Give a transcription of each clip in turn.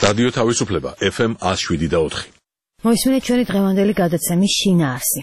რადიო თავისუფლება FM 107.4. მოისმინეთ ჩვენი დღევანდელი გადაცემის შინაარსი.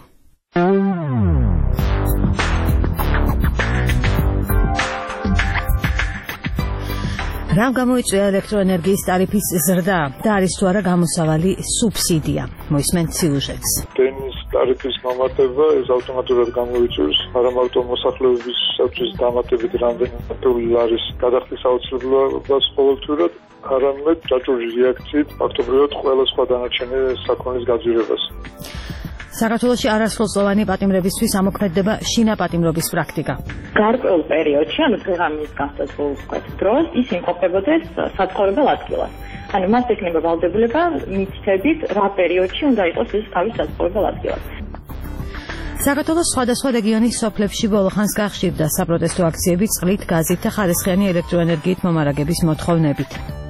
რამ გამოიწვია ელექტროენერგიის ტარიფის ზრდა და არის თუ არა გამოსავალი სუბსიდია? მოისმენთ სიუჟეტს. დენის ტარიფის დამატება ეს ავტომატურად გამოიწვევს არა მარტო მოსახლეობისთვის დამატებით რამდენიმე არის გადახდის აუცილებლობას ყოველთვიურად, არამედ ჯაჭვური რეაქციით ფაქტობრივად ყველა სხვა დანარჩენი საქონლის გაძვირებას. საქართველოში არასრულწლოვანი პატიმრებისთვის ამოქმედდება შინაპატიმრობის პრაქტიკა. გარკვეულ პერიოდში, ანუ დღე-ღამის განსაზღვრულ დროს, ის იმყოფებოდეს საცხოვრებელ ადგილას. ანუ მას ექნება ვალდებულება მითითებით, რა პერიოდში უნდა იყოს ის თავის საცხოვრებელ ადგილას. საქართველოს სხვადასხვა რეგიონის სოფლებში ბოლოხანს გახშირდა საპროტესტო აქციები წყლით, გაზით და ხარისხიანი ელექტროენერგიით მომარაგების მოთხოვნებით.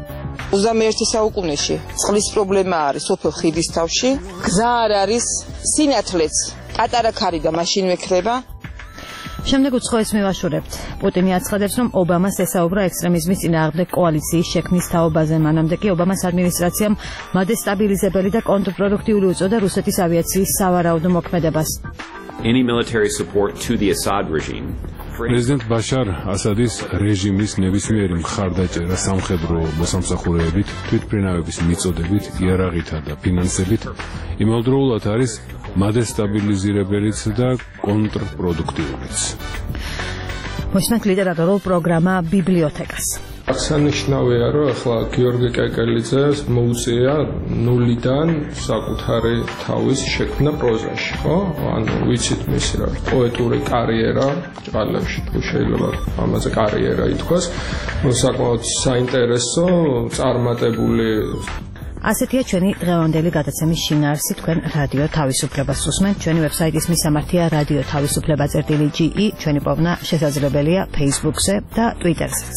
21 საუკუნეში წყლის პრობლემა არის სოფელ ხიდისთავში, გზა არ არის, სინათლეც პატარა ქარი და მაშინ მექრება. შემდეგ უცხოეთს მივაშურებთ. პუტინი აცხადებს, რომ ობამას ესაუბრა ექსტრემიზმის წინააღმდეგ კოალიციის შექმნის თაობაზე. მანამდე კი ობამას ადმინისტრაციამ მადესტაბილიზებელი და კონტრპროდუქტიული უწოდა რუსეთის ავიაციის სავარაუდო მოქმედებას. Any military support to the Assad regime. პრეზიდენტ ბაშარ ასადის რეჟიმის ნებისმიერი მხარდაჭერა სამხედრო მოსამსახურეებით, თვითმფრინავების მიწოდებით, იარაღითა და ფინანსებით იმავდროულად არის მადესტაბილიზებელიც და კონტრპროდუქტიულიც. მოისმენთ ლიტერატურულ პროგრამა ბიბლიოთეკას. აღსანიშნავია, რომ ახლა გიორგი კეკელიძეს მოუწია ნულიდან საკუთარი თავის შექმნა პროზაში, ხო? ანუ ვიცით მისი რა პოეტური კარიერა ჭყალებში, თუ შეიძლება ამაზე კარიერა ითქვას, საკმაოდ საინტერესო, წარმატებული. ასეთია ჩვენი დღევანდელი გადაცემის შინაარსი. თქვენ რადიო თავისუფლებას უსმენთ. ჩვენი ვებსაიტის მისამართია radiotavisufleba.ge. ჩვენი პოვნა შესაძლებელია Facebook-ზე და Twitter-ზეც.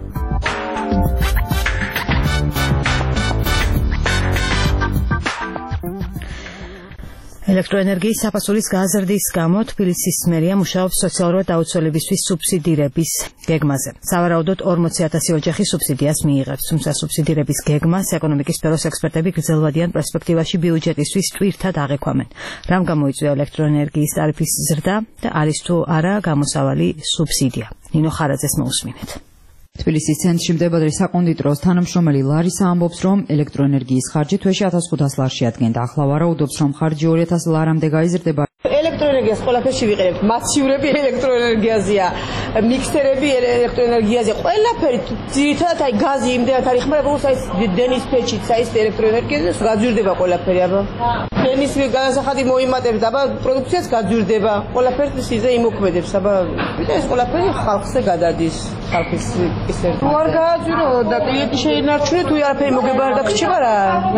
ელექტროენერგიის საფასურის გაზრდის გამო თბილისის მერია მუშაობს სოციალურად დაუცველებისთვის სუბსიდირების გეგმაზე. სავარაუდოდ 40,000 ოჯახი სუბსიდიას მიიღებს, თუმცა სუბსიდირების გეგმას ეკონომიკის სფეროს ექსპერტები გრძელვადიან პერსპექტივაში ბიუჯეტისთვის ტვირთად აღექვამენ. რამ გამოიწვია ელექტროენერგიის ტარიფის ზრდა და არის თუ არა გამოსავალი სუბსიდია? ნინო ხარაძეს მოусმინეთ. თბილისის ცენტრში მდებარე საკონდიტროს თანამშრომელი ლარისა ამბობს, რომ ელექტროენერგიის ხარჯი თვეში 1500 ლარში ადგენდა. ახლა ვარაუდობს, რომ ხარჯი 2000 ლარამდე გაიზრდება. ელექტროენერგიას ყველაფერში ვიყენებთ. მაცივრები ელექტროენერგიაზეა, მიქსერები ელექტროენერგიაზეა. ყველაფერი ძირითადად აი გაზი იმდენად არის ხმარა, როგორც აი დენის ფეჩით, აი ელექტროენერგიაზე გაძვირდება ყველაფერი, აბა. დენის განსახადი მოიმატებს, აბა პროდუქციაც გაძვირდება. ყველაფერი ისე იმოქმედებს, აბა. ეს ყველაფერი ხალხზე გადადის. ხალხის ისე. თუ არ გააძვირო და კლიენტი შეინარჩუნე, თუ არაფერი მოგებარ და გრჩება რა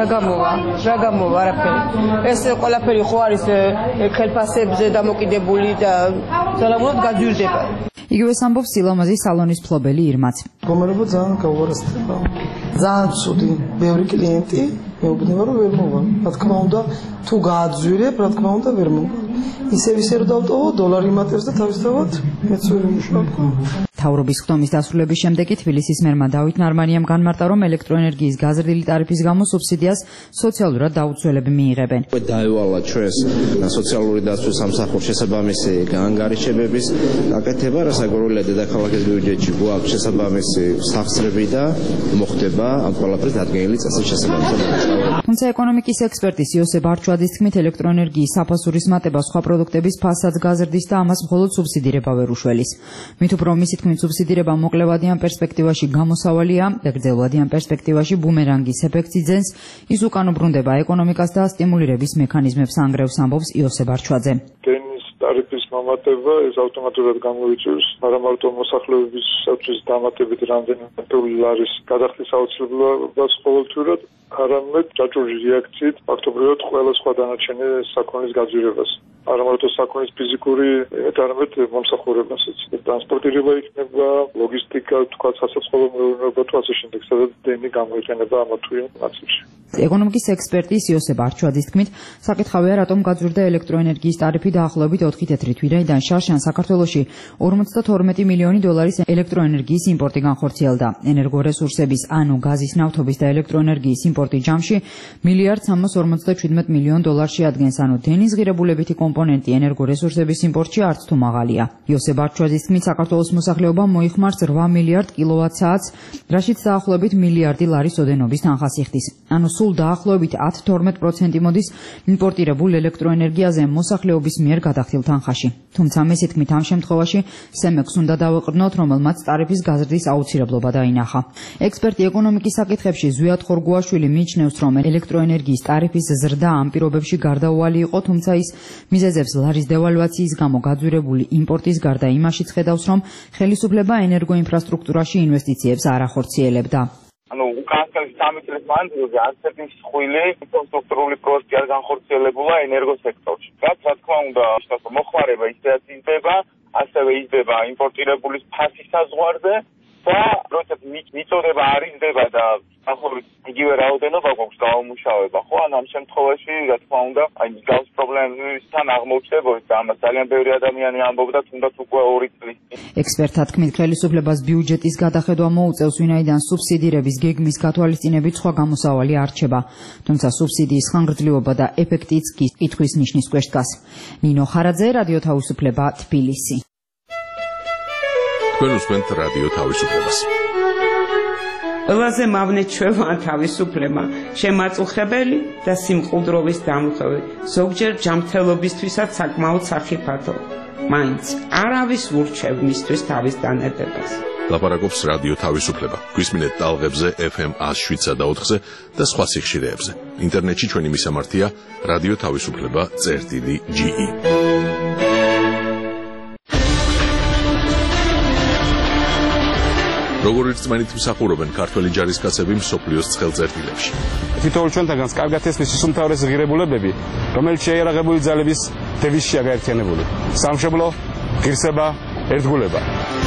გამოვა არაფერი. ეს ყველაფერი ხო არის ხელფასებზე დამოკიდებული და ძალაურად გაძვირდება. იგივე ამბობს სილამაზის სალონის მფლობელი ირმაც. გომერობა ძალიან გაუარესდება. ძალიან ცუდი, ბევრი კლიენტი მეუბნება რომ ვერ მოვა. რა თქმა უნდა, თუ გააძვირებ, რა თქმა უნდა ვერ მოვა. ისე რომ დავტოვო, დოლარი იმატებს და თავისთავად მეც ვერ ვიმუშავებ. მთავრობის ხდომის დასრულების შემდეგ თბილისის მერმა დავით ნარმანიამ განმარტა, რომ ელექტროენერგიის გაზრდილი ტარიფის გამო სუბსიდიას სოციალურად დაუცველები მიიღებენ. დაევალა ჩვენს სოციალური დაცვის სამსახურს შესაბამისი განგარიშებების გაკეთება, რასაკვირველია დედაქალაქის ბიუჯეტში გვაქვს შესაბამისი სახსრები და მოხდება ამ ყველაფრის დადგენილი წესის შესაბამისად. თუმცა ეკონომიკის ექსპერტის იოსებ არჩვაძის თქმით, ელექტროენერგიის საფასურის მატება სხვა პროდუქტების ფასაც გაზრდის და ამას მხოლოდ სუბსიდირება ვერ უშველის. მით უფრო მისი თქმით, სუბსიდირება მოკლევადიან პერსპექტივაში გამოსავალია და გრძელვადიან პერსპექტივაში ბუმერანგის ეფექტს იძენს. ის უკან უბრუნდება ეკონომიკას და სტიმულირების მექანიზმებს ანგრევს, ამბობს იოსებ არჩვაძე. დენის ტარიფის დამატება ეს ავტომატურად გამოიწვევს არა მარტო მოსახლეობისთვის დამატებით რამდენიმე არის გადახდის აუცილებლობას ყოველთვიურად, არამედ ჯაჭვური რეაქციით ფაქტობრივად ყველა სხვა დანარჩენი საქონლის გაძვირებას. არა მარტო საქმის ფიზიკური, არამედ მომსახურებასაც. ტრანსპორტირება იქნება, ლოგისტიკა, თქვა სასაწყობო მეურნეობა თუ ასე შემდეგ, სადაც დენი გამოიყენება ამა თუ იმ ნაწილში. ეკონომიკის ექსპერტის იოსებ არჩვაძის თქმით, საკითხავია, რატომ გაძვირდა ელექტროენერგიის ტარიფი დაახლოებით 4 თეთრი თვიდან შარშან საქართველოში 52 მილიონი დოლარის ელექტროენერგიის იმპორტი განხორციელდა. ენერგორესურსების, ანუ გაზის, ნავთობის და ელექტროენერგიის იმპორტი ჯამში $1.357 მილიონ შეადგენს, ანუ დენის ღირებულებითი კომპონენტი ენერგორესურსების იმპორტში არც თუ მაღალია. იოსებ არჩვაძის თქმით, საქართველოს მოსახლეობა მოიხმარს 8 მილიარდ კილოვატ-საათს, რაშიც დაახლოებით $1 მილიარდი ოდენობის თანხას იხდის. ანუ სულ დაახლოებით 10-12% მოდის იმპორტირებულ ელექტროენერგიაზე მოსახლეობის მიერ გადახდილ თანხაში. თუმცა მესე თქმით, ამ შემთხვევაში სემექს უნდა დავეყრდნოთ, რომელმაც ტარიფის გაზრდის აუცილებლობა დაინახა. ექსპერტი ეკონომიკის საკითხებში ზვიად ხორგუაშვილი მიიჩნევს, რომ ელექტროენერგიის ტარიფის ზრდა ამ პირობებში გარდაუვალი იყო, თუმცა ის მიზეზებს ლარის დევალვაციის გამო გაძვირებული იმპორტის გარდა იმაშიც ხედავს, რომ ხელისუფლება ენერგოინფრასტრუქტურაში ინვესტიციებს არ ახორციელებდა. უკანასკნელი 3 წლის მანძილზე არც ერთი მსხვილი ინფრასტრუქტურული პროექტი არ განხორციელებულა ენერგოსექტორში. რაც რა თქმა უნდა, მოხმარება ისედაც იზრდება, ასევე იზრდება იმპორტირებულის ფასი საზღვარზე და როდესაც მიწოდება არ იზრდება და ახლა იგივე რაოდენობა გვაქვს გაუმუშავება, ხო? ან ამ შემთხვევაში, რა თქმა უნდა, გავს პრობლემებთან აღმოჩნდებოდა და ამას ძალიან ბევრი ადამიანი ამბობდა, თუნდაც უკვე 2 წლის. ექსპერტთა თქმით, ხელისუფლებას ბიუჯეტის გადახედვა მოუწევს, ვინაიდან სუბსიდირების გეგმის გათვალისწინებით სხვა გამოსავალი არ რჩება. თუმცა სუბსიდიის ხანგრძლივობა და ეფექტიც კი კითხვის ნიშნის ქვეშ დგას. ნინო ხარაძე, რადიო თავისუფლება, თბილისი. თქვენ უსმენთ რადიო თავისუფლებას. ყველაზე მავნე ჩვევა თავისუფლება, შემაწუხებელი და სიმყუდროვის დამღები, ზოგჯერ ჯანმრთელობისთვისაც საკმაოდ სახიფათო. მაინც არავის ურჩევ მისთვის თავის დანებებას. ლაპარაკობს რადიო თავისუფლება. გვისმინეთ ტალღებზე FM 107.4-ზე და სხვა სიხშირეებზე. ინტერნეტში ჩვენი მისამართია რადიო თავისუფლება.ge. როგორ რწმენით მსახურობენ ქართველი ჯარისკაცები მსოფლიოს ცხელწერტილებში. თითოეულ ჩვენთაგანს კარგად ესმის ის უმთავრესი ღირებულებები, რომელიც შეიარაღებული ძალების დევიზშია გაერთიანებული. სამშობლო, ღირსება, ერთგულება.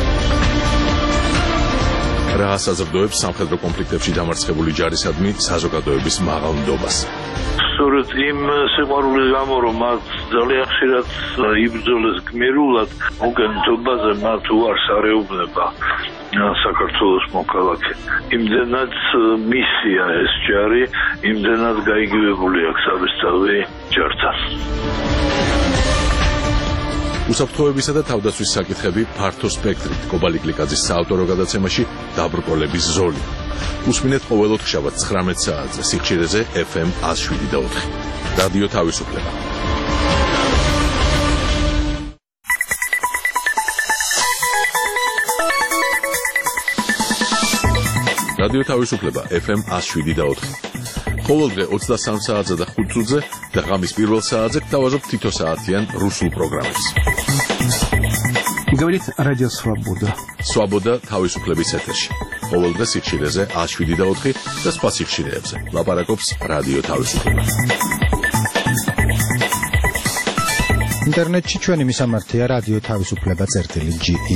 რა საზრდოებს სამხედრო კონფლიქტებში დამარცხებული ჯარისადმი საზოგადოების მაღალ ნდობას. სწორედ იმ სიყვარულის გამო, რომ მათ ძალიან ხშირად იბრძოლეს გმირულად, მოგენთობაზე მათ უარს არ ეუბნება საქართველოს მოქალაქე. იმდენად მისია ეს ჯარი, იმდენად გაიგივებული აქვს სამესწავლე ჯართან. უსაფრთხოებისა და თავდაცვის საკითხები ფართო სპექტრით. კობალი გლიკაძის საავტორო გადაცემაში დაბრკოლების ზოლი. უსმინეთ ყოველ ოთხშაბათს 19 საათზე სიხშირეზე FM 107.4. რადიო თავისუფლება. რადიო თავისუფლება FM 107.4. ყოველდღე 23 საათზე და 5 წუთზე და ღამის პირველ საათზე გთავაზობთ თითო საათიან რუსულ პროგრამებს. Говорит радио Свобода. Свобода თავისუფლების ეთერში. ყოველდღე სიხშირეზე 107.4 და სხვა სიხშირეებზე. ლაპარაკობს რადიო თავისუფლება. ინტერნეტში ჩვენი მისამართია რადიო თავისუფლება.ge.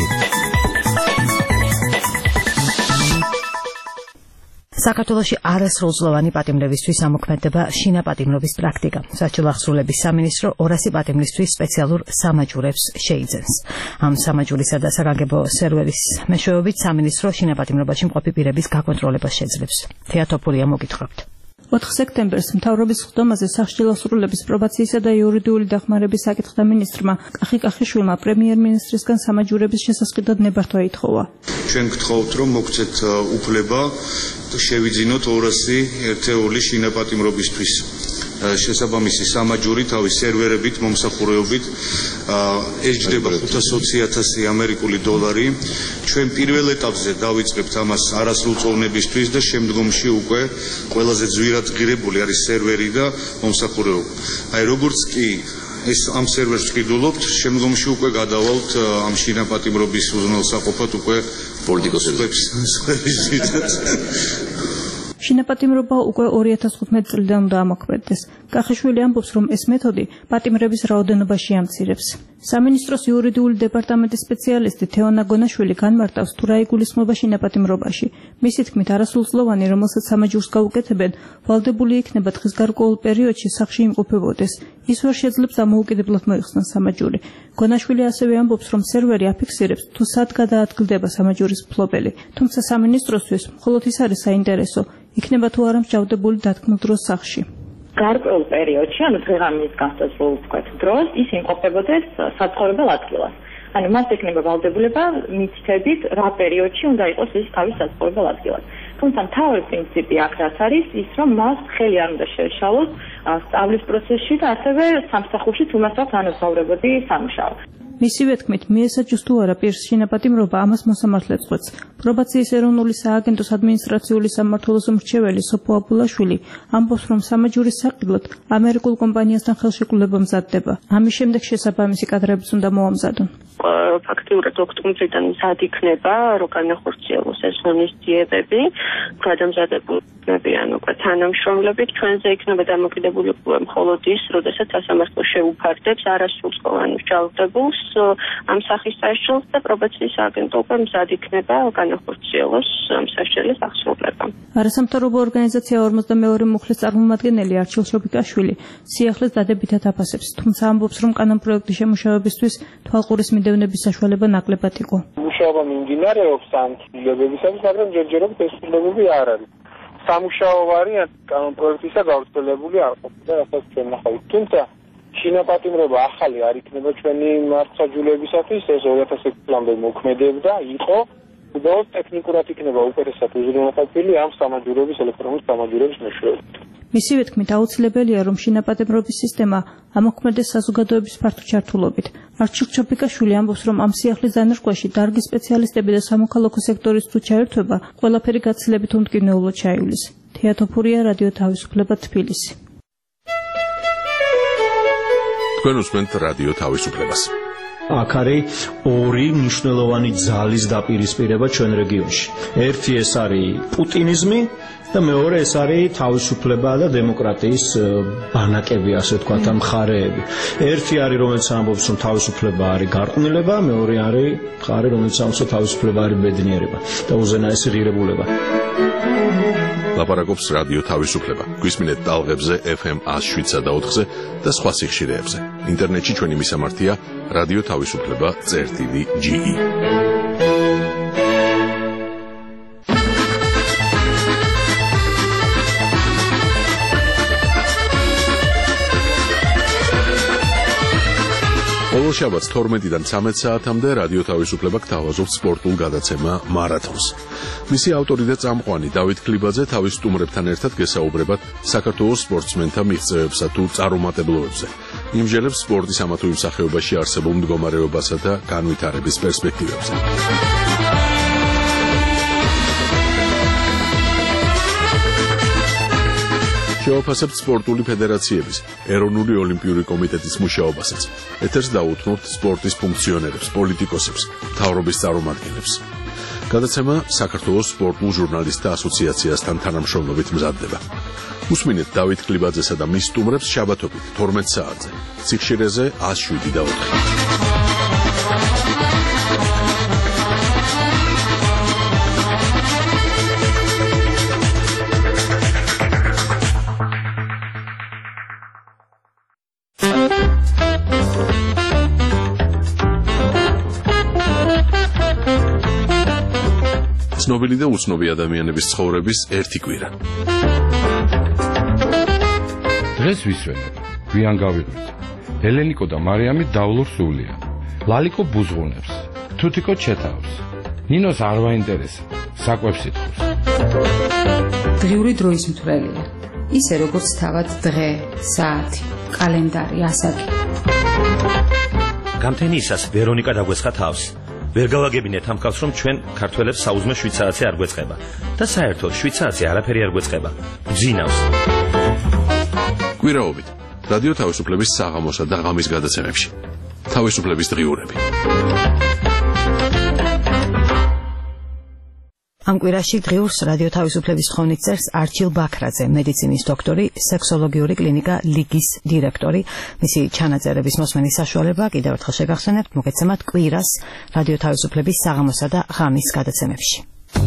საქართველოში არასრულწლოვანი პატიმრებისთვის ამოქმედება შინაპატიმრობის პრაქტიკა. საჭირო ახსრულების სამინისტრო 200 პატიმრისთვის სპეციალურ სამაჯურებს შეიძენს. ამ სამაჯურისა და საგანგებო სერვერის მეშვეობით სამინისტრო შინაპატიმრობაში მყოფი პირების გაკონტროლებას შეძლებს. თეატოფურია მოგითხრობთ. 4 სექტემბერს მთავრობის ხდომაზე სახშირი ახსრულების პრობაციისა და იურიდიული დახმარების საკითხთა მინისტრმა კახი კახიშვილმა პრემიერ-მინისტრისგან სამაჯურების შესასყიდად ნებართვა ითხოვა. ჩვენ გთხოვთ, რომ მოგცეთ უფლება შევიძინოთ 200 ერთეული შინაპატიმრობისთვის. შესაბამისი სამაჯური თავის სერვერებით, მომსახურეობით ეს ჯდება 520,000 ამერიკული დოლარი. ჩვენ პირველ ეტაპზე დავიწყებთ ამას არასრულწლოვნებისთვის და შემდგომში უკვე ყველაზე ძვირად ღირებული არის სერვერი და მომსახურეობა. აი როგორც კი ეს ამ სერვერს ვყიდულობთ, შემდგომში უკვე გადავალთ ამ შინაპატიმრობის უზრუნველსაყოფად უკვე პოლიტიკოსებს. შინაპატიმრობა უკვე 2015 წლიდან უნდა ამოქმედდეს. კახიშვილი ამბობს, რომ ეს მეთოდი პატიმრების რაოდენობაში ამცირებს. სამინისტროს იურიდიული დეპარტამენტის სპეციალისტი თეონა გონაშვილი განმარტავს, თუ რა იგულისხმება შინაპატიმრობაში. მისი თქმით, არასრულწლოვანი, რომელსაც სამაჯურს გაუკეთებენ, ვალდებული იქნება დღის გარკვეულ პერიოდში სახლში იმყოფებოდეს. ის ვერ შეძლებს დამოუკიდებლად მოიხსნას სამაჯური. გონაშვილი ასევე ამბობს, რომ სერვერი აფიქსირებს, თუ სად გადაადგილდება სამაჯურის მფლობელი. თუმცა სამინისტროსთვის მხოლოდ ის არის საინტერესო, იქნება თუ არა მსჯავრდებული დათქმულ დროს სახლში. გარკვეულ პერიოდში, ანუ დღეღამის განსაზღვრულ ვთქვათ დროს, ის იმყოფებოდეს საცხოვრებელ ადგილას. ანუ მას ექნება ვალდებულება მითითებით, რა პერიოდში უნდა იყოს ის თავის საცხოვრებელ ადგილას. თუმცა მთავარი პრინციპი აქ რაც არის ის, რომ მას ხელი არ უნდა შეეშალოს სწავლის პროცესში და ასევე სამსახურში თუ მას აქვს ანაზღაურებადი სამუშაო. მისივე თქმით, მიესაჯოს თუ არა პირს შინაპატიმრობა, ამას მოსამართლეც ხვდებს. პრობაციის ეროვნული სააგენტოს ადმინისტრაციული სამმართველოს მრჩეველი სოფო აბულაშვილი ამბობს, რომ სამაჯურის საყიდლად ამერიკულ კომპანიასთან ხელშეკრულება მზადდება. ამის შემდეგ შესაბამისი კადრებიც უნდა მოამზადონ. ფაქტიურად ოქტომბრიდან მზად იქნება, რომ განახორციელოს ეს ღონისძიებები, გადამზადებულნებიან უკვე თანამშრომლებით, ჩვენზე იქნება დამოკიდებული მხოლოდ ის, როდესაც სასამართლო შეუფარდებს არასრულწლოვან მსჯავრდებულს ამ სახის სასჯელს და პრობაციის სააგენტო უკვე მზად იქნება განახორციელოს სასჯელის აღსრულება. არასამთავრობო ორგანიზაცია 42 მუხლის წარმომადგენელი არჩილ შობიკაშვილი სიახლეს დადებითად აფასებს, თუმცა ამბობს, რომ კანონპროექტის შემუშავებისთვის თვალყურის მიდევნების საშუალება ნაკლებად იყო. მუშაობა მიმდინარეობს ამ ცვლილებებისათვის, მაგრამ ჯერჯერობით ეს ცვლილებები არ არის. სამუშაო ვარიანტი კანონპროექტისა გავრცელებული არ ყოფილა, რასაც ჩვენ ნახავთ. თუმცა შინაპატიმრობა ახალი არ იქნება ჩვენი მართლმსაჯულებისათვის, ეს 2006 წლამდე მოქმედებდა, იყო, უბრალოდ ტექნიკურად იქნება უპირესად უზრუნველყოფილი ამ სამაჯურების ელექტრონული სამაჯურების მეშვეობით. მისივე თქმით, აუცილებელია, რომ შინაპატიმრობის სისტემა ამოქმედდეს საზოგადოების ფართო ჩართულობით. არჩილ ჩობიკაშვილი ამბობს, რომ ამ სიახლის დანერგვაში დარგის სპეციალისტები და სამოქალაქო სექტორის თუ ჩაერთვება, ყველაფერი გაცილებით უმტკივნეულოდ ჩაივლის. თეატოფურია, რადიო თავისუფლება, თბილისი. თქვენ უსმენთ რადიო თავისუფლებას. აქ არის ორი მნიშვნელოვანი ძალის დაპირისპირება ჩვენ რეგიონში. ერთი ეს არის პუტინიზმი და მეორე ეს არის თავისუფლება და დემოკრატიის ბანაკები, ასე ვთქვათ, მხარეები. ერთი არის, რომელიც ამბობს, რომ თავისუფლება არის გარყვნილება, მეორე არის მხარე, რომელიც ამბობს, რომ თავისუფლება არის ბედნიერება და უზენაესი ღირებულება. ლაპარაკობს რადიო თავისუფლება. გვისმინეთ ტალღებზე FM 107 და 4-ზე და სხვა სიხშირეებზე. ინტერნეტში ჩვენი მისამართია რადიო თავისუფლება.ge. ყოველ შაბათს 12-დან 13 საათამდე რადიო თავისუფლება გთავაზობს სპორტულ გადაცემა მარათონს. მისი ავტორი და წამყვანი დავით ქლიბაძე თავის სტუმრებთან ერთად გესაუბრებათ საქართველოს სპორტსმენთა მიღწევებსა თუ წარუმატებლობებზე. იმჟელებს სპორტის ამა თუ იმ სახეობაში არსებულ მდგომარეობასა და განვითარების პერსპექტივებზე. შევაფასებთ სპორტული ფედერაციების, ეროვნული ოლიმპიური კომიტეტის მუშაობასაც. ეთერს დაუთმობთ სპორტის ფუნქციონერებს, პოლიტიკოსებს, მთავრობის წარმომადგენლებს. გადაცემა საქართველოს სპორტულ ჟურნალისტთა ასოციაციასთან თანამშრომლობით მზადდება. უსმინეთ დავით ქლიბაძესა და მის სტუმრებს შაბათობით 12 საათზე. სიხშირეზე 107 და 4. ცნობილი და უცნობი ადამიანების ცხოვრების ერთი კვირა. დღეს ვისვენებ, გვიან გავიღვით. ელენიკო და მარიამი დავლურ სულია. ლალიკო ბუზღუნებს, თუთიკო ჩეთავს. ნინოს არ ვაინტერესა, საკვებს ითხოვს. დღიური დროის მთვრელია. ისე როგორც თავად დღე, საათი, კალენდარი, ასაკი. გამთენიისას ვერონიკა დაგვეცხა თავს. ვერ გავაგებინეთ ამ ხალხს, რომ ჩვენ ქართველებს საუზმე 7 საათზე არ გვეწყება და საერთოდ 7 საათზე არაფერი არ გვეწყება. გძინავს. კვირაობით რადიო თავისუფლების საღამოსა და ღამის გადაცემებში. თავისუფლების დღიურები. Ამ კვირაში დღიურს რადიო თავისუფლების თხოვნით წერს არჩილ ბაქრაძე, მედიცინის დოქტორი, სექსოლოგიური კლინიკა ლიგის დირექტორი. მისი ჩანაწერების მოსმენის საშუალება კიდევ ერთხელ შეგახსენებთ, მოგეცემათ კვირას რადიო თავისუფლების საღამოსა და ღამის გადაცემებში.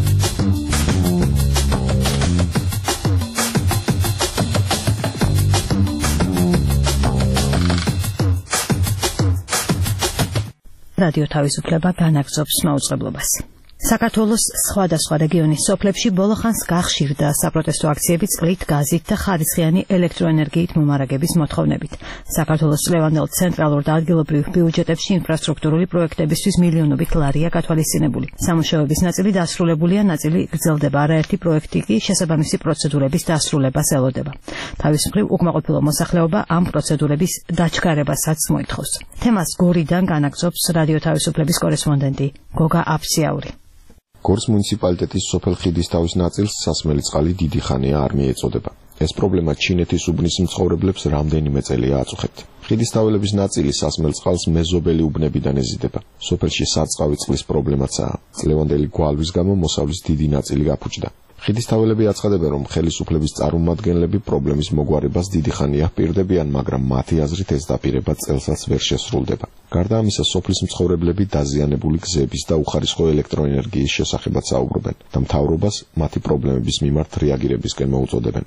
რადიო თავისუფლება განაგრძობს მაუწყებლობას. საქართველოს სხვადასხვა რეგიონის სოფლებში ბოლოხანს გახშირდა საპროტესტო აქციები წყლით, გაზით და ხარისხიანი ელექტროენერგიით მომარაგების მოთხოვნებით. საქართველოს წლევანდელ ცენტრალურ და ადგილობრივ ბიუჯეტებში ინფრასტრუქტურული პროექტებისთვის მილიონობით ლარია გათვალისწინებული. სამუშაოების ნაწილი დასრულებულია, ნაწილი გრძელდება. არაერთი პროექტი კი შესაბამისი პროცედურების დასრულებას ელოდება. თავის მხრივ უკმაყოფილო მოსახლეობა ამ პროცედურების დაჩქარებასაც მოითხოვს. თემას გორიდან განაგრძობს რადიო თავისუფლების კორესპონდენტი გოგა აფსიაური. გორის მუნიციპალიტეტის სოფელ ხიდისთავის ნაწილს სასმელი წყალი დიდი ხანია არ მიეწოდება. ეს პრობლემა ჩინეთის უბნის მცხოვრებლებს რამდენიმე წელია აწუხებთ. ხიდისთაველების ნაწილი სასმელ წყალს მეზობელი უბნებიდან ეზიდება. სოფელში სარწყავი წყლის პრობლემაცაა. წლევანდელი გვალვის გამო მოსავლის დიდი ნაწილი გაფუჭდა. ხიდისთაველები აცხადებენ, რომ ხელისუფლების წარმომადგენლები პრობლემის მოგვარებას დიდი ხანია პირდებიან, მაგრამ მათი აზრით ეს დაპირება წელსაც ვერ შესრულდება. გარდა ამისა, სოფლის მცხოვრებლები დაზიანებული გზების და უხარისხო ელექტროენერგიის შესახებაც საუბრობენ და მთავრობას მათი პრობლემების მიმართ რეაგირებისკენ მოუწოდებენ.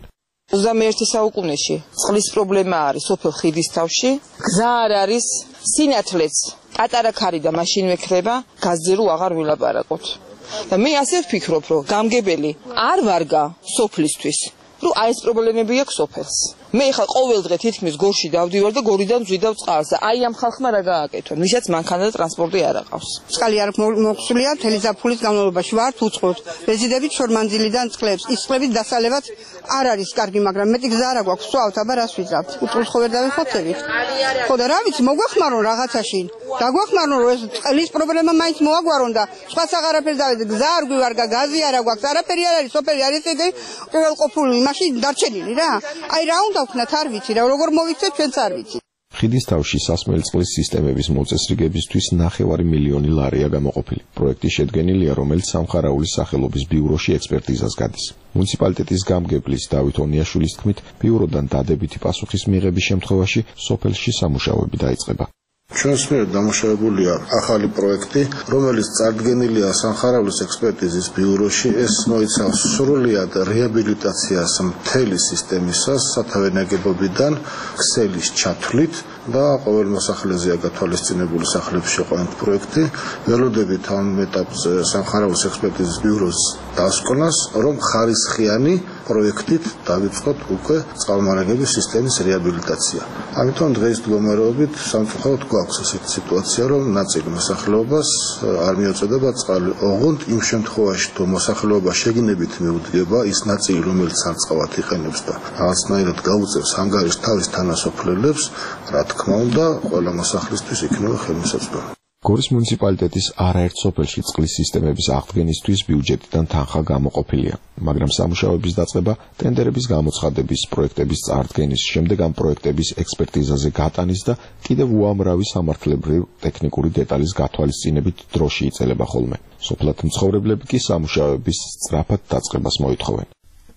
21 საუკუნეში წყლის პრობლემა არის სოფელ ხიდისთავში, გზა არ არის, სინათლეც პატარა ქარი და მაშინ მექრება, გაზზე რო აღარ ვილაპარაკოთ. და მე ასე ვფიქრობ, რომ გამგებელი არ ვარგა სოფლისთვის, რომ აი ეს პრობლემები აქვს სოფელს. მე ხა ყოველ დღე თითქმის გორში დავდივარ და გორიდან ვზვიდავ წყალს და აი ამ ხალხმა რა გააკეთონ, ვისაც მანქანა და ტრანსპორტი არ აყავს. წყალი არ მოხსულია მთელი ზაფხულის განმავლობაში, ვართ უწყობთ, რეზიდებით შორმანძილიდან წყლებს, ის წყლებით დასალევად არ არის კარგი, მაგრამ მეტი გზა არ აქვს, სვავთ, აბა რას ვიზავთ, უწყლოს ხო ვერ დავიხოცებით. ხო და რა ვიცი, მოგვეხმარონ რაღაცაში, დაგვეხმარონ, რომ ეს წყლის პრობლემა მაინც მოაგვარონ და სხვას აღარაფერს დავეძებ, გზა არ გვივარგა, გაზი არ აქვს, არაფერი არ არის, სოფელი არის ესე უყურებელ იმაში დარჩენილი რა. აი რა უნდა ვქნათ, არ ვიცი რა, როგორ მოვიქცეთ ჩვენც არ ვიცი. ხიდისთავში სასმელი წყლის სისტემების მოწესრიგებისთვის 9 მილიონი ლარია გამოყოფილი. პროექტი შედგენილია, რომელიც სამხარაულის სახელობის ბიუროში ექსპერტიზას გადის. მუნიციპალიტეტის გამგებლის დავით ონიაშვილის თქმით, ბიუროდან დადებითი პასუხის მიღების შემთხვევაში სოფელში სამუშაოები დაიწყება. ჩვენს მიერ დამუშავებულია ახალი პროექტი, რომელიც წარდგენილია სამხარაულის ექსპერტიზის ბიუროში. ეს მოიცავს სრულად რეაბილიტაციას მთელი სისტემისას, სათავე ნაგებობიდან ქსელის ჩათვლით და ყოველ მოსახლეზეა გათვალისწინებული სახლებში ყვანთ პროექტი. ველოდებით ამ ეტაპზე სამხარაულის ექსპერტიზის ბიუროს დასკვნას, რომ ხარისხიანი პროექტით დავიწყოთ უკვე წყალმარაგების სისტემის რეაბილიტაცია. ამიტომ დღეს მდგომარეობით სამწუხაროდ გვაქვს ესეთი სიტუაცია, რომ ნაწილი მოსახლეობას არ მიეწოდება წყალი. ოღონდ იმ შემთხვევაში, თუ მოსახლეობა შეგნებით მიუდგება, ის ნაწილი, რომელიც სარწყავად იყენებს და რაღაცნაირად გაუწევს ანგარიშს თავის თანასოფლელებს, რა თქმა უნდა, ყველა მოსახლისთვის იქნება ხელმისაწვდომი. გორის მუნიციპალიტეტის არაერთ სოფელში წყლის სისტემების აღდგენისთვის ბიუჯეტიდან თანხა გამოყოფილია, მაგრამ სამუშაოების დაწყება, ტენდერების გამოცხადების, პროექტების წარდგენის, შემდეგ ამ პროექტების ექსპერტიზაზე გატანის და კიდევ უამრავი სამართლებრივ ტექნიკური დეტალის გათვალისწინებით დროში იწელება ხოლმე. სოფლად მცხოვრებლები კი სამუშაოების სწრაფად დაწყებას მოითხოვენ.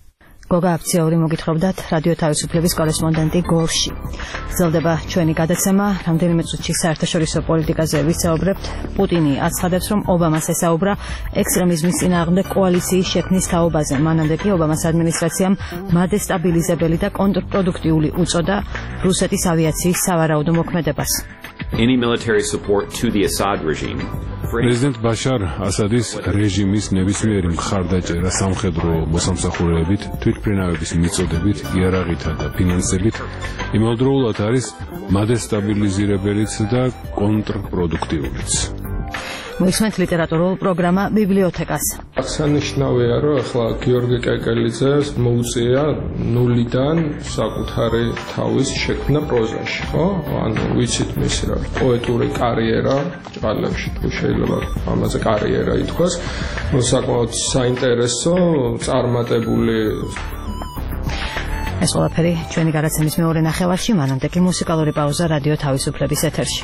გოგა აფციური მოგითხრობდათ რადიო თავისუფლების კორესპონდენტი გორში. გრძელდება ჩვენი გადაცემა, რამდენიმე წუთში საერთაშორისო პოლიტიკაზე ვისაუბრებთ. პუტინი აცხადებს, რომ ობამას ესაუბრა ექსტრემიზმის წინააღმდეგ კოალიციის შექმნის თაობაზე. მანამდე კი ობამას ადმინისტრაციამ მადესტაბილიზებელი და კონტრპროდუქტიული უწოდა რუსეთის ავიაციის სავარაუდო მოქმედებას. Any military support to the Assad regime. პრეზიდენტ ბაშარ ასადის რეჟიმის ნებისმიერი მხარდაჭერა სამხედრო მოსამსახურეებით, თვითმფრინავების მიწოდებით, იარაღითა და ფინანსებით იმავდროულად არის მადესტაბილიზირებელიც და კონტრპროდუქტიულიც. მოისმენთ ლიტერატურულ პროგრამა ბიბლიოთეკას. აღსანიშნავია, რომ ახლა გიორგი კეკელიძე მოუწია ნულიდან საკუთარი თავის შექმნა პროზაში, ხო? ანუ ვიცით მისი რა პოეტური კარიერა, ჭყალებში თუ შეიძლება ამაზე კარიერა ითქვას, საკმაოდ საინტერესო, წარმატებული. ეს ყველაფერი ჩვენი გადაცემის მეორე ნახევარში, მანამდე კი მუსიკალური პაუზა რადიო თავისუფლების ეთერში.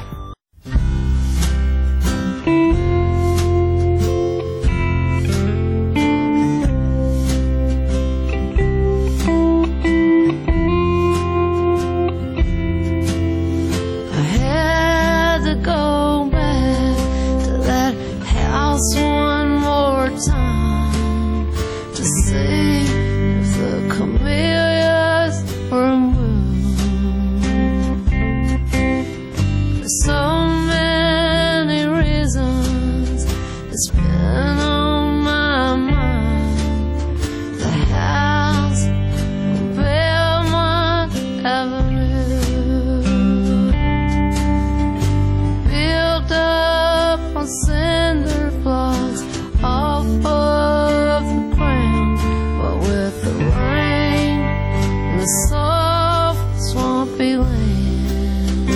up on cinder blocks off of the ground, but with the rain and the soft swampy land,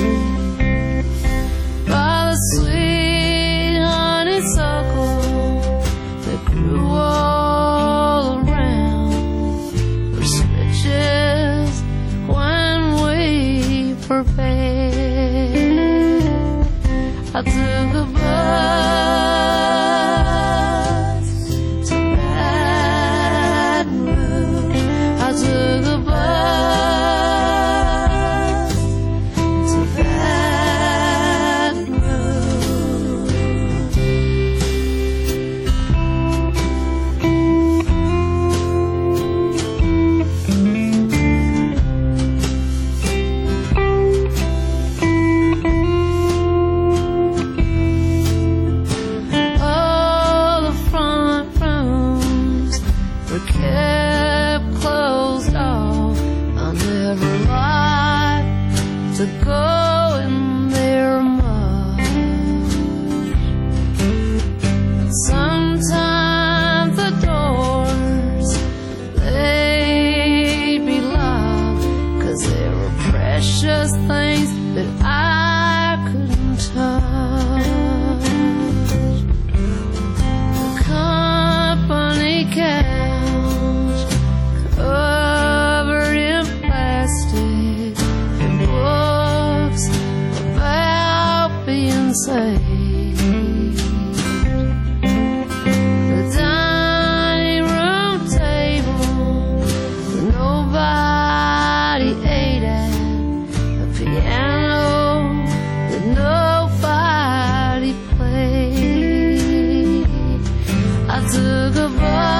by the sweet honeysuckle that grew all around, were switches when we were bad. I took a bus to Baton Rouge. I took a bus to Baton all the front rooms were kept closed off. I never liked to go in there much. Sometimes the doors, they'd be locked, 'cause there were precious things that I couldn't touch. The company couch covered in plastic and books about being saved. The dining room table that nobody ate at, the piano that nobody played. I took a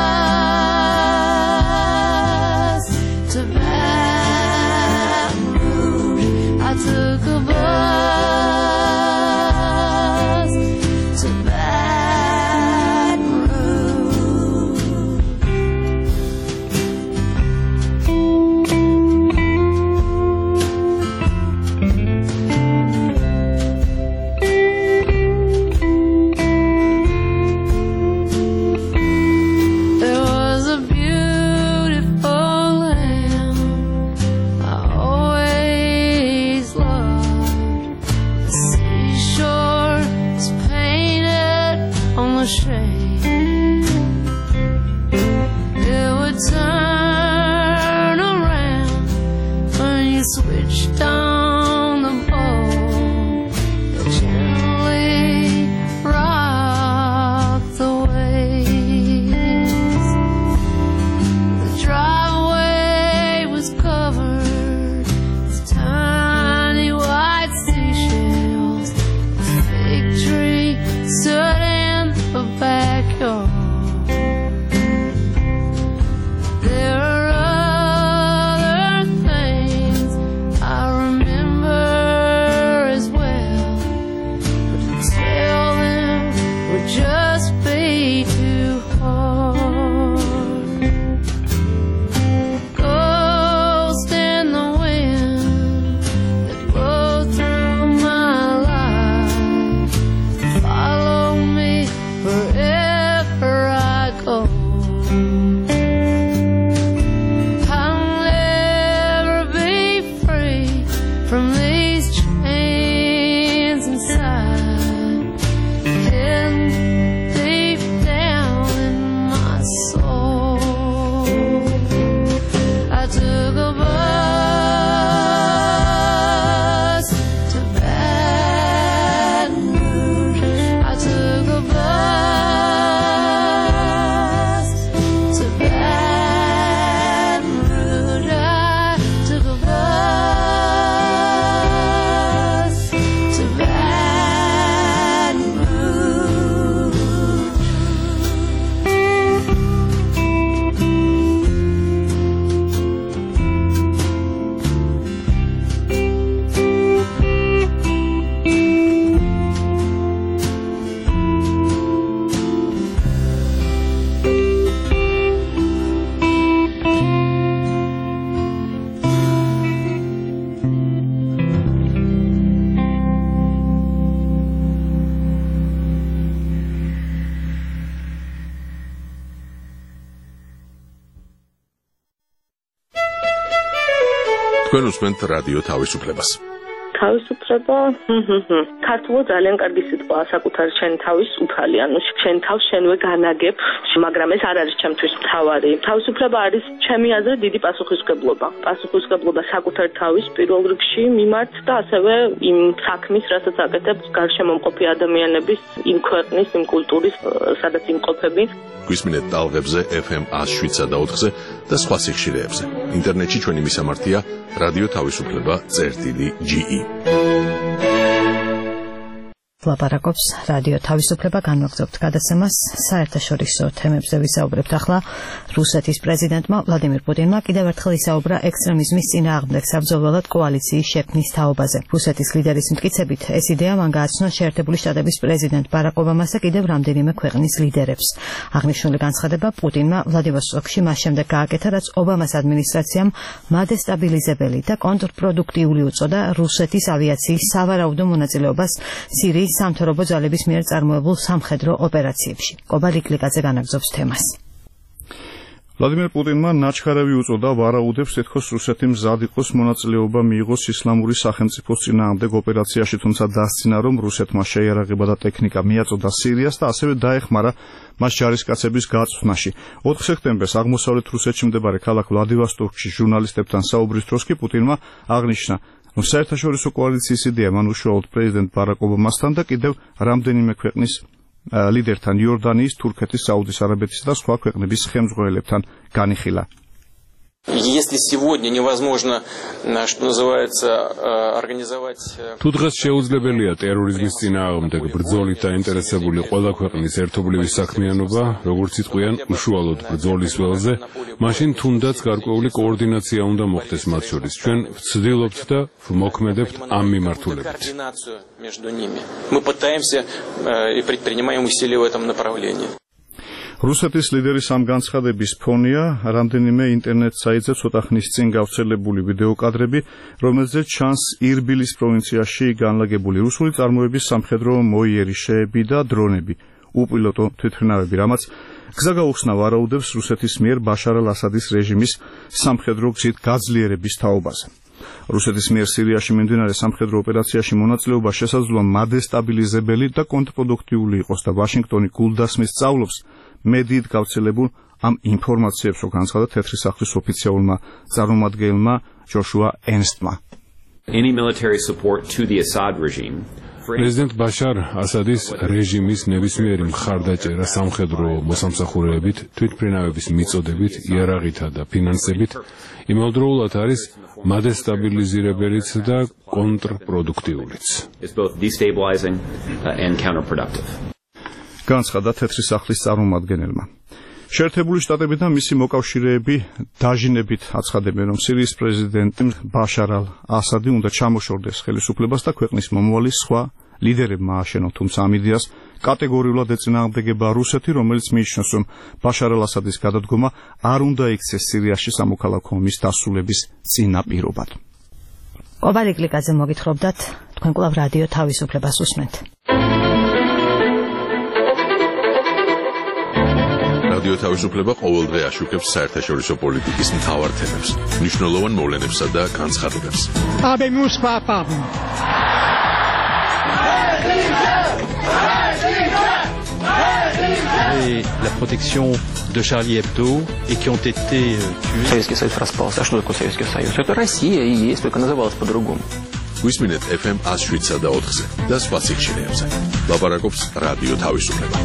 bus to Baton Rouge. I took a bus to Baton Rouge. There was a beautiful land I always loved. The seashore is painted on the shade. It would turn around when you switched on the boat. It gently rocked the waves. The driveway was covered with tiny white seashells. A fig tree stood in the backyard. There are other things I remember as well, but to tell them would just be too hard. Ghost in the wind that blow through my life, follow me wherever I go. I'll never be free from these chains inside. And თქვენ უსმენთ რადიო თავისუფლებას. თავისუფლება ქართულად ძალიან კარგი სიტყვაა საკუთარი შენი თავის უფალი, ანუ შენ თავს შენვე განაგებ, მაგრამ ეს არ არის ჩემთვის მთავარი. თავისუფლება არის ჩემი აზრით დიდი პასუხისმგებლობა. პასუხისმგებლობა საკუთარი თავის პირველ რიგში მიმართ და ასევე იმ საქმის, რასაც აკეთებს გარშემო მყოფი ადამიანების, იმ ქვეყნის, იმ კულტურის, სადაც იმყოფები. გვისმინეთ ტალღებზე FM 107.4-ზე და სხვა სიხშირეებზე. ინტერნეტში ჩვენი მისამართია რადიო თავისუფლება.ge. ლაპარაკობს რადიო თავისუფლება, განვაგრძობთ გადაცემას საერთაშორისო თემებზე ვისაუბრებთ. ახლა რუსეთის პრეზიდენტმა ვლადიმირ პუტინმა კიდევ ერთხელ ისაუბრა ექსტრემიზმის წინააღმდეგ საბრძოლველად კოალიციის შექმნის თაობაზე. რუსეთის ლიდერის მტკიცებით ეს იდეა მან გააცნო შეერთებული შტატების პრეზიდენტ ბარაკ ობამას და კიდევ რამდენიმე ქვეყნის ლიდერებს. აღნიშნული განცხადება პუტინმა ვლადივოსტოკში მას შემდეგ გააკეთა, რაც ობამას ადმინისტრაციამ მადესტაბილიზებელი და კონტრპროდუქტიული უწოდა რუსეთის ავიაციის სავარაუდო მონაწილეობას სირიის სამთავრობო ძალების მიერ წარმოებულ სამხედრო ოპერაციებში. კობა ლიკლიკაძე განაგრძობს თემას. ვლადიმირ პუტინმა ნაჩქარევი უწოდა ვარაუდებს ეთქოს რუსეთი მზად იყოს მონაწილეობა მიიღოს ისლამური სახელმწიფოს წინააღმდეგ ოპერაციაში, თუმცა დასცინა რომ რუსეთმა შეიარაღება და ტექნიკა მიაწოდა სირიას და ასევე დაეხმარა მას ჯარისკაცების გაწვდნაში. 4 სექტემბერს აღმოსავლეთ რუსეთში მდებარე ქალაქ ვლადივოსტოკში ჟურნალისტებთან საუბრის დროს კი პუტინმა აღნიშნა, რომ საერთაშორისო კოალიციის იდეა მან უშუალოდ პრეზიდენტ ბარაკ ობამასთან და კიდევ რამდენიმე ქვეყნის ლიდერთან, იორდანიის, თურქეთის, საუდის არაბეთის და სხვა ქვეყნების ხელმძღვანელებთან განიხილა. Если сегодня невозможно, что называется, организовать... თუ დღეს შეუძლებელია ტერორიზმის წინააღმდეგ ბრძოლით დაინტერესებული ყველა ქვეყნის ერთობლივი საქმიანობა, როგორც იტყვიან, უშუალოდ ბრძოლის ველზე, მაშინ თუნდაც გარკვეული კოორდინაცია უნდა მოხდეს მათ შორის. ჩვენ ვცდილობთ და ვმოქმედებთ ამ მიმართულებით. Мы пытаемся и предпринимаем усилия в этом направлении. რუსეთის ლიდერის ამ განცხადების ფონია რამდენიმე ინტერნეტ საიტზე ცოტა ხნის წინ გავრცელებული ვიდეო კადრები, რომელზეც ჩანს ირბილის პროვინციაში განლაგებული რუსული წარმოების სამხედრო მოიერიშეები და დრონები, უპილოტო თვითმფრინავები, რამაც გზა გაუხსნა ვარაუდებს რუსეთის მიერ ბაშარ ალ-ასადის რეჟიმის სამხედრო გზით გაძლიერების თაობაზე. რუსეთის მიერ სირიაში მიმდინარე სამხედრო ოპერაციაში მონაწილეობა შესაძლოა მადესტაბილიზებელი და კონტრპროდუქტიული იყოს და ვაშინგტონი გულდასმის სწავლობს მედიით გავრცელებულ ამ ინფორმაციებს, რო განცხადა თეთრი სახლის ოფიციალურმა წარმომადგენელმა ჯოშუა ერნსტმა. Any military support to the Assad regime პრეზიდენტ ბაშარ ასადის რეჟიმის ნებისმიერი მხარდაჭერა სამხედრო მოსამსახურეებით, თვითმფრინავების მიწოდებით, იარაღითა და ფინანსებით იმავდროულად არის მადესტაბილიზებელიც და კონტრპროდუქტიულიც. It's both destabilizing and counterproductive. განცხადა თეთრი სახლის წარმომადგენელმა. შეერთებული შტატები და მისი მოკავშირეები დაჟინებით აცხადებენ, რომ სირიის პრეზიდენტი ბაშარ ალ-ასადი უნდა ჩამოშორდეს ხელისუფლებას და ქვეყნის მომავალი სხვა ლიდერებმა ააშენონ, თუმცა ამ იდეას კატეგორიულად ეწინააღმდეგება რუსეთი, რომელიც მიიჩნევს, რომ ბაშარ ალ-ასადის გადადგომა არ უნდა იქცეს სირიაში სამოქალაქო ომის დასრულების წინაპირობად. კობა ლიკლიკაძე მოგითხრობდათ, თქვენ კვლავ რადიო თავისუფლებას უსმენთ. რადიო თავისუფლება ყოველდღე აშუქებს საერთაშორისო პოლიტიკის მთავარ თემებს, მნიშვნელოვან მოვლენებსა და განცხადებებს. La protection de Charlie Hebdo et qui ont été tués. Советский Союз распался. А что такое Советский Союз? Это Россия и есть, только называлась по-другому. გვისმინეთ FM 107.4-ზე და სხვა სიხშირეებზე. ლაპარაკობს რადიო თავისუფლება.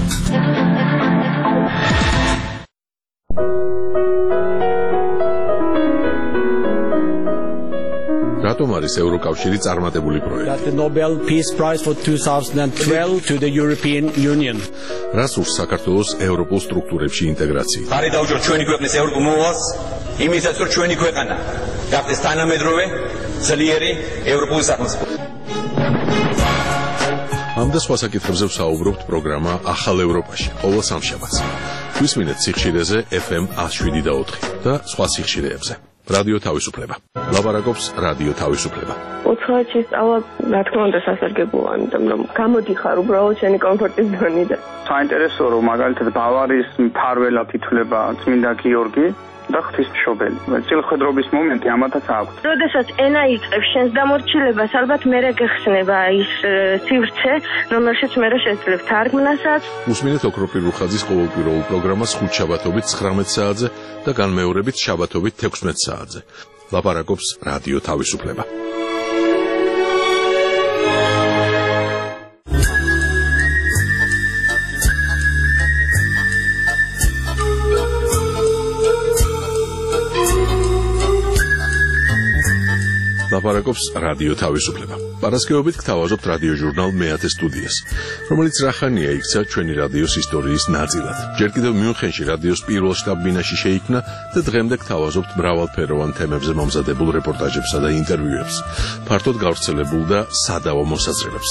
რატომ არის ევროკავშირი წარმატებული პროექტი? The Nobel Peace Prize for 2012 to the European Union. რას ურს საქართველოს ევროპულ სტრუქტურებში ინტეგრაცია? ხარი დაუჯო ჩვენი ქვეყნის ევროპულ მოვალს, იმისაც რომ ჩვენი ქვეყანა გახდეს თანამედროვე, ძლიერი ევროპული სახელმწიფო. ამ და სხვა საკითხებზე ვსაუბრობთ პროგრამა ახალ ევროპაში, ყოველ სამშაბათს. გვისმინეთ სიხშირეზე FM 107.4 და სხვა სიხშირეებზე. რადიო თავისუფლება. ლაპარაკობს რადიო თავისუფლება. უცხოეთში სწავლა, რა თქმა უნდა, სასარგებლოა, იმიტომ რომ გამოდიხარ უბრალოდ შენი კომფორტის ზონიდან. საინტერესოა, რომ მაგალითად ბავარიის მფარველად ითვლება წმინდა გიორგი და ღვთისმშობელი. წილხედრობის მომენტი ამათაც აქვს. როდესაც ენა იწყებს შენს დამორჩილებას, ალბათ მერე გეხსნება ის სივრცე, რომელშიც მერე შეძლებ თარგმნასაც. უსმინეთ ოქროპირ რუხაძის ყოველკვირეულ პროგრამას ხუთშაბათობით 19 საათზე და განმეორებით შაბათობით 16 საათზე. ლაპარაკობს რადიო თავისუფლება. ლაპარაკობს რადიო თავისუფლება. პარასკევობით გთავაზობთ რადიო ჟურნალ მეათე სტუდიას, რომელიც რახანია იქცა ჩვენი რადიოს ისტორიის ნაწილად. ჯერ კიდევ მიუნხენში რადიოს პირველ შტაბ-ბინაში შეიქმნა და დღემდე გთავაზობთ მრავალფეროვან თემებზე მომზადებულ რეპორტაჟებსა და ინტერვიუებს, ფართოდ გავრცელებულ და სადავო მოსაზრებებს.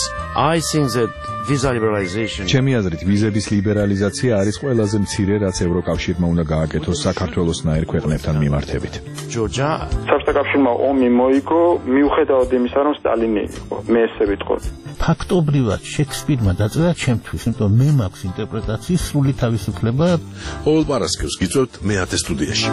ჩემი აზრით, ვიზების ლიბერალიზაცია არის ყველაზე მცირე, რაც ევროკავშირმა უნდა გააკეთოს საქართველოსნაირ ქვეყნებთან მიმართებით. საბჭოთა კავშირმა ომი მოიგო, მიუხედავად იმისა, რომ სტალინი იყო, მე ესე ვიტყოდი. ფაქტობრივად შექსპირმა დაწერა ჩემთვის, იმიტომ მე მაქვს ინტერპრეტაციის სრული თავისუფლება. ყოველ პარასკევს გიწევთ მეათე სტუდიაში.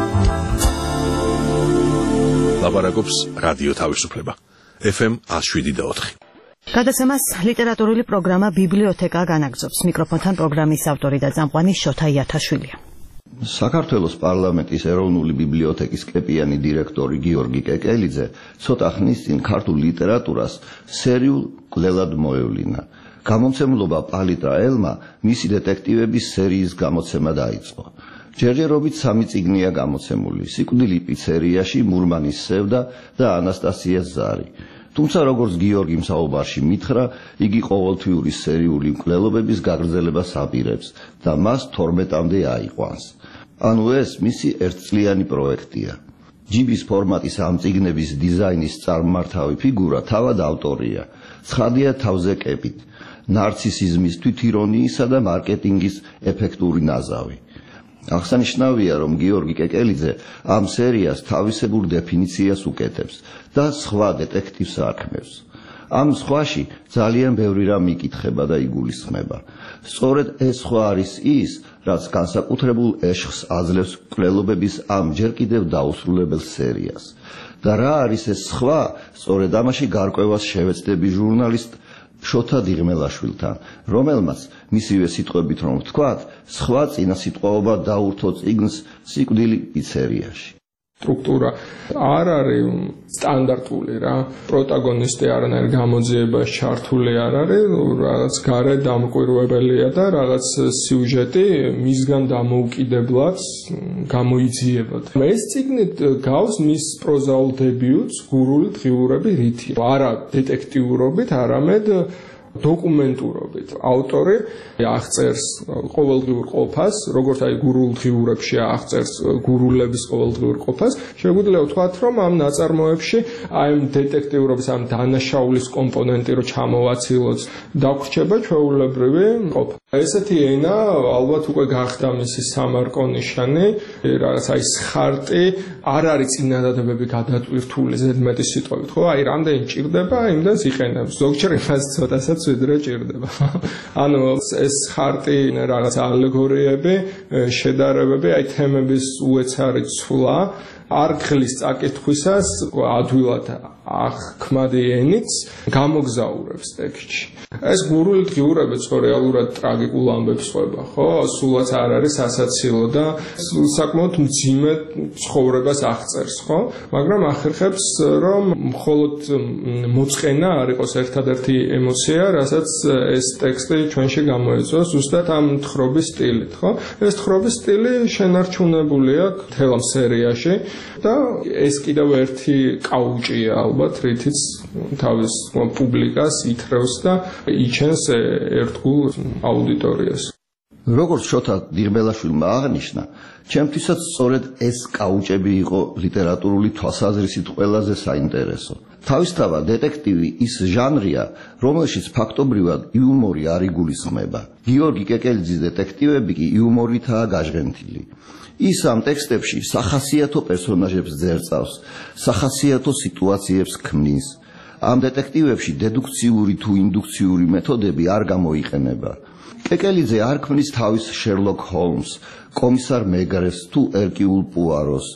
ლაპარაკობს რადიო თავისუფლება. FM 107.4. გადაცემას ლიტერატურული პროგრამა ბიბლიოთეკა განაგრძობს. მიკროფონთან პროგრამის ავტორი და წამყვანი შოთა იათაშვილია. საქართველოს პარლამენტის ეროვნული ბიბლიოთეკის კეპიანი დირექტორი გიორგი კეკელიძე ცოტა ხნის წინ ქართულ ლიტერატურას სერიულ კვლელად მოევლინა. გამომცემლობა პალიტრა ელმა მისი დეტექტივების სერიის გამოცემა დაიწყო. ჯერჯერობით 3 წიგნია გამოცემული: სიკვდილი პიცერიაში, მურმანის სევდა და ანასტასიას ზარი. თუმცა როგორც გიორგიმ საუბარში მითხრა, იგი ყოველთვიური სერიული მკვლელობების გაგრძელებას აპირებს და მას 12-მდე აიყვანს. ანუ ეს მისი ერთწლიანი პროექტია. ჯიბის ფორმატის ამ წიგნების დიზაინის წარმმართავი ფიგურა თავად ავტორია. ცხადია თავზე კეპით, ნარცისიზმის, თვითირონიისა და მარკეტინგის ეფექტური ნაზავი. აღსანიშნავია, რომ გიორგი კეკელიძე ამ სერიას თავისებურ დეფინიციას უკეთებს და სხვა დეტექტივს არქმევს. ამ სხვაში ძალიან ბევრი რამ იკითხება და იგულისხმება. სწორედ ეს სხვა არის ის, რაც განსაკუთრებულ ეშხს აძლევს მკვლელობების ამ ჯერ კიდევ დაუსრულებელ სერიას. და რა არის ეს სხვა, სწორედ ამაში გარკვევას შევეცდები ჟურნალისტ შოთა დიღმელაშვილთან, რომელმაც მისივე სიტყვებით რომ ვთქვათ, სხვა წინასიტყვაობა დაურთო წიგნს სიკვდილი პიცერიაში. სტრუქტურა არ არის სტანდარტული რა. პროტაგონისტი არანაირ გამოძიებას ჩართული არ არის, რაღაც გარე დამკვირვებელია და რაღაც სიუჟეტი მისგან დამოუკიდებლად გამოიძიებოდა. ეს წიგნი გავს მის პროზაულ დებიუტს გურული დღიურები რითი. არა დეტექტიურობით, არამედ დოკუმენტურობით. ავტორი აღწერს ყოველდღიურ ყოფას, როგორც აი გურულ დღიურებში აღწერს გურულების ყოველდღიურ ყოფას. შეგვიძლია ვთქვათ, რომ ამ ნაწარმოებში აი დეტექტიურობის ამ დანაშაულის კომპონენტი რო ჩამოვაცილოთ, დაგვრჩება ჩვეულებრივი ყოფა. ესეთი ენა ალბათ უკვე გახდა მისი სამარკონიშანი, რაღაც აი სხარტი, არ არის წინადადებები გადატვირთული ზედმეტი სიტყვებით, ხო? აი რამდენი ჭირდება, იმდენს იყენებს. ზოგჯერ იმას ცოტასაც ვიდრე ჭირდება. ანუ ეს ხარტი რაღაც ალეგორიები, შედარებები, აი თემების უეცარი ცვლა არ ხლის წაკითხვისას ადვილად აღქმადი ენით გამოგზაურებს ტექსტში. ეს გურული დღიურებიც ხო რეალურად ტრაგიკულ ამბებს ყვება, ხო? სულაც არ არის ასაცილო და საკმაოდ მძიმე ცხოვრებას აღწერს, ხო? მაგრამ ახერხებს, რომ მხოლოდ მოწყენა არ იყოს ერთადერთი ემოცია, რასაც ეს ტექსტი ჩვენში გამოეწვა, ზუსტად ამ თხრობის სტილით, ხო? ეს თხრობის სტილი შენარჩუნებულია მთელ ამ სერიაში და ეს კიდევ ერთი კაუჭია ალბათ, რითიც თავის პუბლიკას ითრევს და იჩენს ერთგულ აუდიტორიას. როგორც შოთა დიღმელაშვილმა აღნიშნა, ჩემთვისაც სწორედ ეს კაუჭები იყო ლიტერატურული თვალსაზრისით ყველაზე საინტერესო. თავისთავად დეტექტივი ის ჟანრია, რომელშიც ფაქტობრივად იუმორი არ იგულისხმება. გიორგი კეკელიძის დეტექტივები კი იუმორითაა გაჟღენთილი. ის ამ ტექსტებში სახასიათო პერსონაჟებს ძერწავს, სახასიათო სიტუაციებს ქმნის. ამ დეტექტივებში დედუქციური თუ ინდუქციური მეთოდები არ გამოიყენება. კეკელიძე არ ქმნის თავის შერლოკ ჰოლმს, კომისარ მეგრეს თუ ერკიულ პუაროს.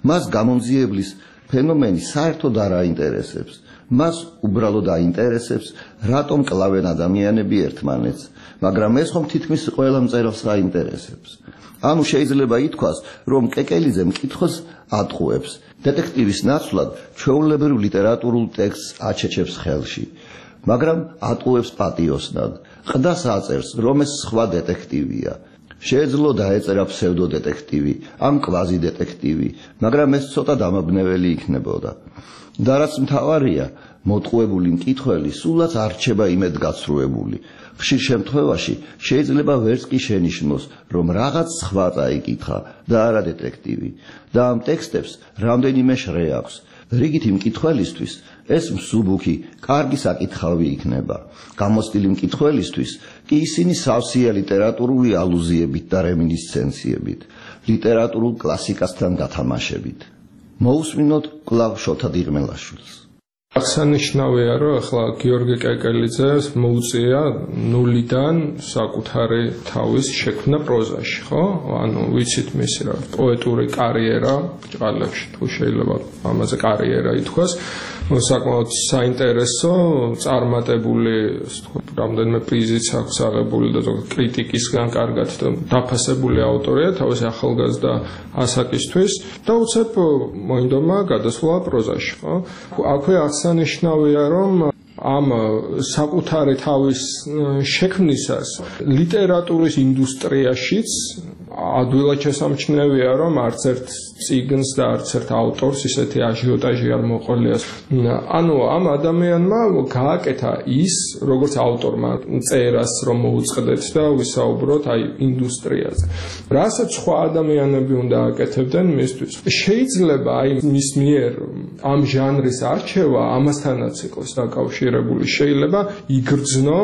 მას გამომძიებლის ფენომენი საერთოდ არ აინტერესებს. მას უბრალოდ აინტერესებს, რატომ კლავენ ადამიანები ერთმანეთს, მაგრამ ეს ხომ თითქმის ყველა მწერალს აინტერესებს. ანუ შეიძლება ითქვას, რომ კეკელიძე მკითხოს ატყუებს. დეტექტივის ნაცვლად ჩვეულებრივ ლიტერატურულ ტექსტს აჩეჩებს ხელში, მაგრამ ატყუებს პატიოსნად. ყდას აწერს, რომ ეს სხვა დეტექტივია. შეეძლო დაეწერა ფსევდოდეტექტივი, ან კვაზი დეტექტივი, მაგრამ ეს ცოტა დამაბნეველი იქნებოდა. და რაც მთავარია, მოტყუებული მკითხველი სულაც არ რჩება იმედგაცრუებული. ხშირ შემთხვევაში შეიძლება ვერც კი შენიშნოს, რომ რაღაც სხვა წაიკითხა და არა დეტექტივი. და ამ ტექსტებს რამდენიმე შრე აქვს. რიგითი მკითხველისთვის ეს მსუბუქი, კარგი საკითხავი იქნება. გამოცდილი მკითხველისთვის კი ისინი სავსეა ლიტერატურული ალუზიებით და რემინისცენციებით, ლიტერატურულ კლასიკასთან გათამაშებით. მოусმინოთ კვლავ შოთა დიღმელაშვილს. აღსანიშნავია, რომ ახლა გიორგი კეკელიძეს მოუწია ნულიდან საკუთარი თავის შექმნა პროზაში, ხო? ანუ ვიცით მისი რა პოეტური კარიერა ჭყალებში, თუ შეიძლება ამაზე კარიერა ითქვას, საკმაოდ საინტერესო, წარმატებული, რამდენიმე პრიზიც აქვს აღებული და კრიტიკისგან კარგად დაფასებული ავტორია თავისი ახალგაზრდა ასაკისთვის და უცებ მოინდომა გადასვლა პროზაში, ხო? აქვე აღსანიშნავია, რომ ამ საკუთარი თავის შექმნისას ლიტერატურის ინდუსტრიაშიც ადვილად შესამჩნევია, რომ არც ერთ წიგნს და არც ერთ ავტორს ისეთი აჟიოტაჟი არ მოყოლია. ანუ ამ ადამიანმა გააკეთა ის, როგორც ავტორმა წერას რომ მოუწყდეთ და ვისაუბროთ აი ინდუსტრიაზე. რასაც სხვა ადამიანები უნდა აკეთებდნენ მისთვის. შეიძლება აი მის მიერ ამ ჟანრის არჩევა ამასთანაც იყოს დაკავშირებული. შეიძლება იგრძნო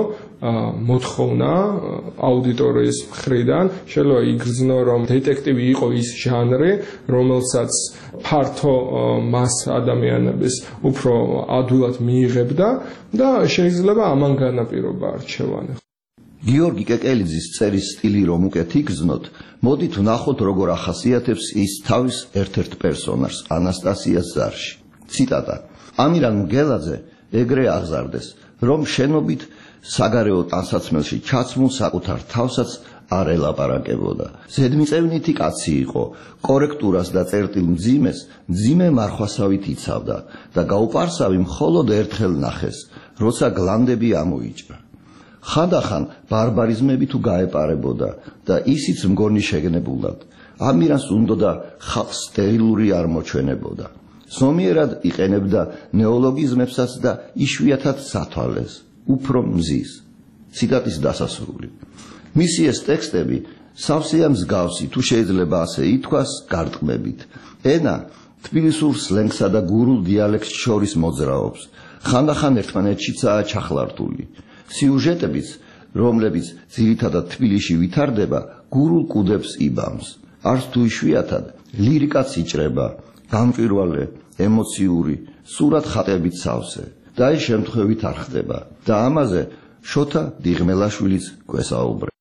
მოთხოვნა აუდიტორიის მხრიდან, შეიძლება იგრძნო, რომ დეტექტივი იყო ის ჟანრი, რომელსაც ფართო მას ადამიანების უფრო ადვილად მიიღებდა და შეიძლება ამან განაპირობა არჩევანი. გიორგი კეკელიძის წერის სტილი რომ უკეთ იგრძნოთ, მოდით ვნახოთ როგორ ახასიათებს ის თავის ერთ-ერთ პერსონაჟს ანასტასიას ზარში. ციტატა: ამირან მგელაძე ეგრე აღზარდეს, რომ შენობით საგარეო ტანსაცმელში ჩაცმულ საკუთარ თავსაც არ ელაპარაკებოდა. ზედმიწევნითი კაცი იყო, კორექტურას და წერტილ მძიმე მარხვასავით იცავდა და გაუპარსავი მხოლოდ ერთხელ ნახეს, როცა გლანდები ამოიჭრა. ხანდახან ბარბარიზმები თუ გაეპარებოდა და ისიც მგონი შეგნებულად. ამირანს უნდოდა ხალხს სტერილური არ მოჩვენებოდა. ზომიერად იყენებდა ნეოლოგიზმებსაც და იშვიათად სათვალეს. უფრო მზის. ციტატის დასასრული. მისი ეს ტექსტები სავსეა მსგავსი, თუ შეიძლება ასე ითქვას, გარტყმებით. ენა თბილისურ სლენგსა და გურულ დიალექტს შორის მოძრაობს. ხანდახან ერთმანეთშიცაა ჩახლართული. სიუჟეტებიც, რომლებიც ძირითადად თბილისში ვითარდება, გურულ კუდებს იბამს. არც თუ იშვიათად ლირიკაც იჭრება, გამჭვირვალე, ემოციური, სურათ ხატებით სავსე. და ეს შემთხვევით არ ხდება და ამაზე შოთა დიღმელაშვილიც გვესაუბრებს.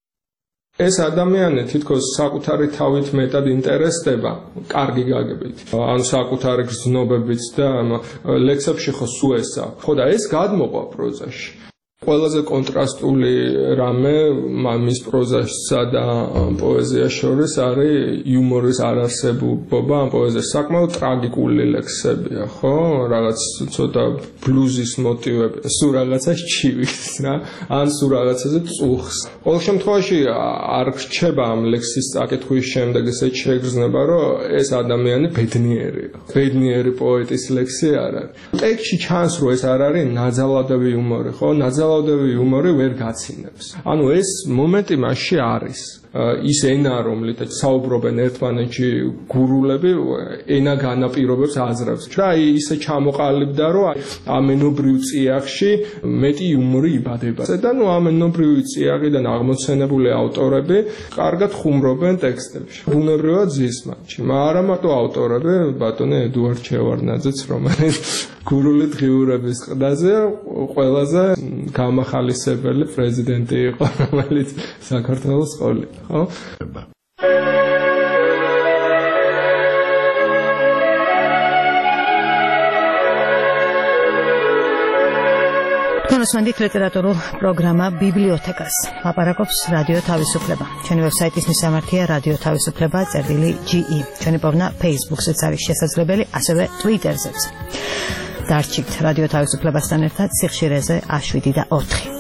ეს ადამიანი თითქოს საკუთარი თავით მეტად ინტერესდება კარგი გაგებით, ან საკუთარი გრძნობებით და ლექსებში ხო სუესა. ხო და ეს გადმოყვა პროზაში. ყველაზე კონტრასტული რამე მის პროზასა და პოეზიას შორის არის იუმორის არარსებობა. ამ პოეზიაში საკმაოდ ტრაგიკული ლექსებია, ხო? რაღაც ცოტა ბლუზის მოტივები, სულ რაღაცას ჩივის რა, ან სულ რაღაცაზე წუხს. ყოველ შემთხვევაში არ რჩება ამ ლექსის წაკითხვის შემდეგ ესეთ შეგრძნება, რომ ეს ადამიანი ბედნიერია. ბედნიერი პოეტის ლექსი არ არის. ტექსტში ჩანს, რომ ეს არ არის ნაძალადევი იუმორი, ხო? ნაძალადევი იუმორი ვერ გაცინებს. ანუ ეს მომენტი მასში არის. ის ენა, რომლითაც საუბრობენ ერთმანეთში გურულები, ენა განაპირობებს აზრებს. და ისე ჩამოყალიბდა, რომ ამ ენობრივ წიაღში მეტი იუმორი იბადება. და ამ ენობრივი წიაღიდან აღმოცენებული ავტორები კარგად ხუმრობენ ტექსტებში. ბუნებრივად ზის მათში. არა მარტო ავტორები, ბატონი ედუარდ ჩევარდნაძეც, რომელიც გურული დღიურების ყდაზე ყველაზე გამახალისებელი პრეზიდენტი იყო, რომელიც საქართველოს ყოლია. ხო? უსმენთ ლიტერატურულ პროგრამა ბიბლიოთეკას. ლაპარაკობს რადიო თავისუფლება. ჩვენი ვებსაიტის მისამართია რადიო თავისუფლება.ge. ჩვენი პოვნა Facebook-ზეც არის შესაძლებელი, ასევე Twitter-ზეც. დარჩით რადიო თავისუფლებასთან ერთად სიხშირეზე A7 და 4.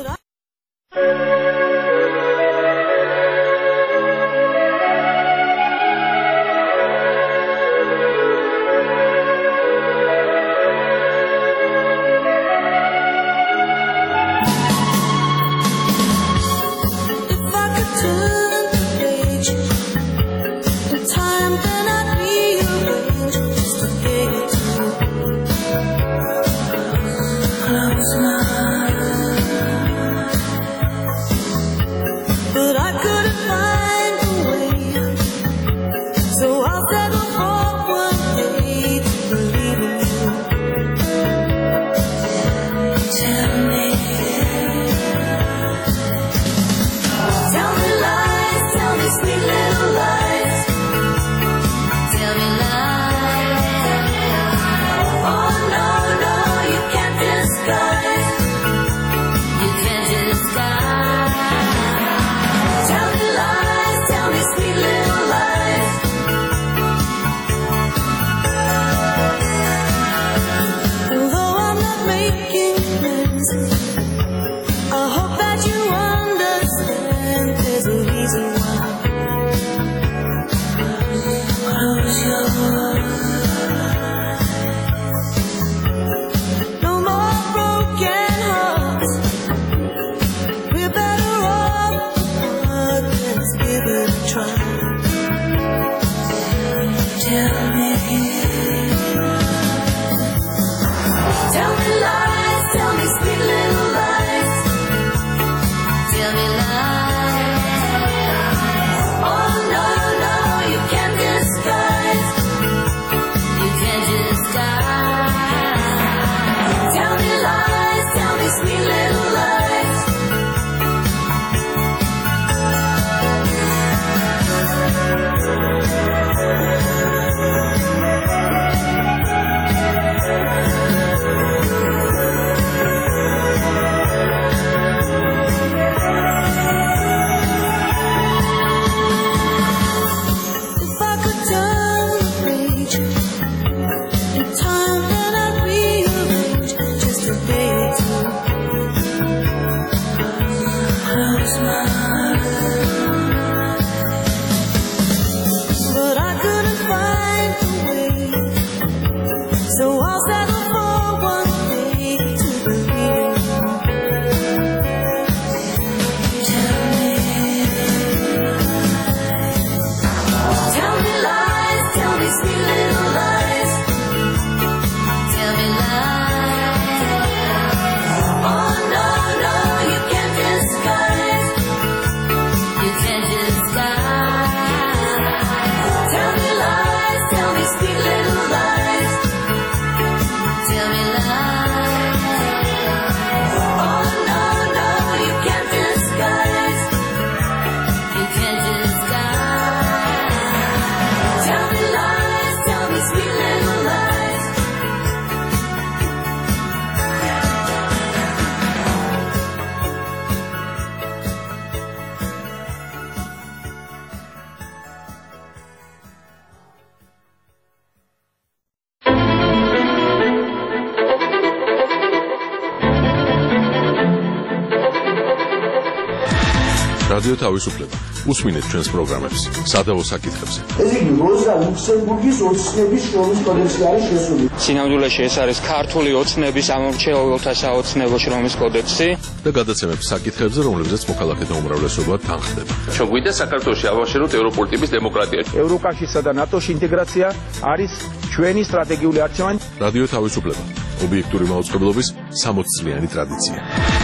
რადიო თავისუფლება. უსმინეთ ჩვენს პროგრამებს სადავო საკითხებზე. ეს იგი როზა ლუქსემბურგის ოცნების შრომის კოდექსი არის შესული. სინამდვილეში ეს არის ქართული ოცნების ამომრჩეველთა საოცნებო შრომის კოდექსი და გადაცემებს საკითხებზე, რომლებზეც მოქალაქეთა უმრავლესობა თანხდება. ჩვენ გვინდა საქართველოში ავაშენოთ ევროპული ტიპის დემოკრატია. ევროკავშირსა და ნატოში ინტეგრაცია არის ჩვენი სტრატეგიული არჩევანი. რადიო თავისუფლება. ობიექტური მაუწყებლობის 60 წლიანი ტრადიცია.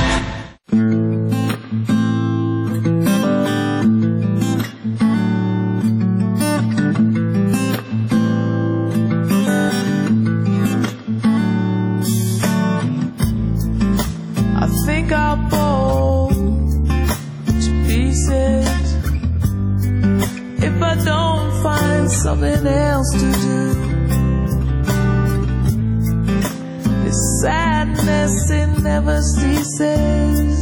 Something else to do. This sadness yes, it never ceases.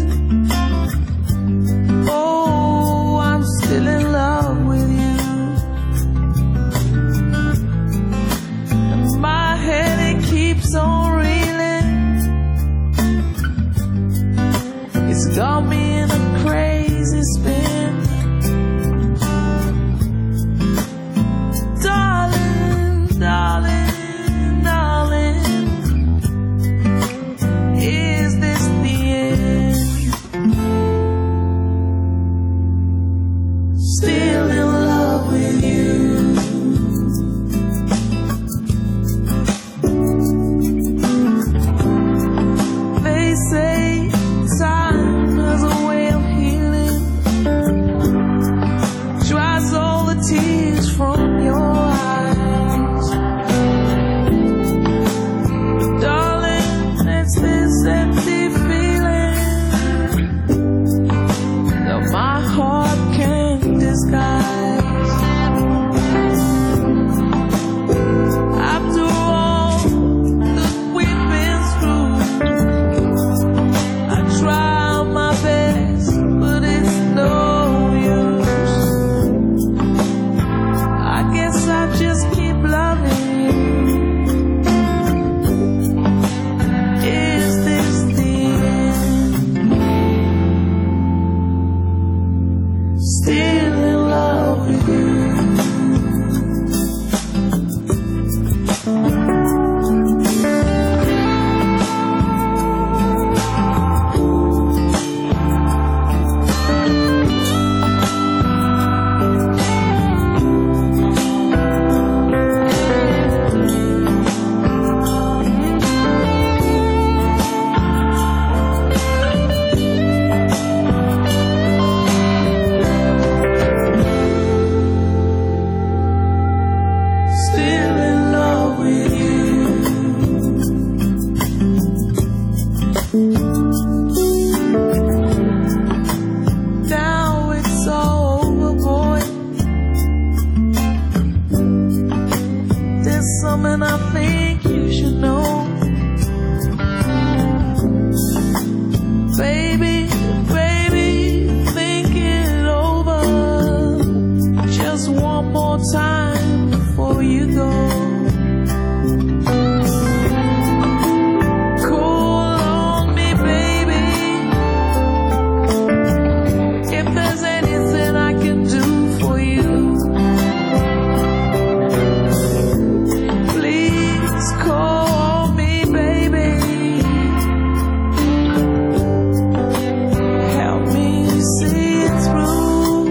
Oh, I'm still in love with you. And my head, it keeps on reeling. It's got me in a crazy spin. Darling, darling, darling, is this the end? Still in love with you. They say time has a way of healing, dries all the tears from your eyes. Darling, it's this empty feeling that my heart can't disguise. After all that we've been through, I try my best, but it's no use. I guess I just keep loving you. Is this the end? Still in love with you. Still in love with you. Now it's all over, boy. There's something I think you should know. Baby, baby, think it over just one more time before you go. Call on me, baby, if there's anything I can do for you. Please call me, baby. Help me see it through.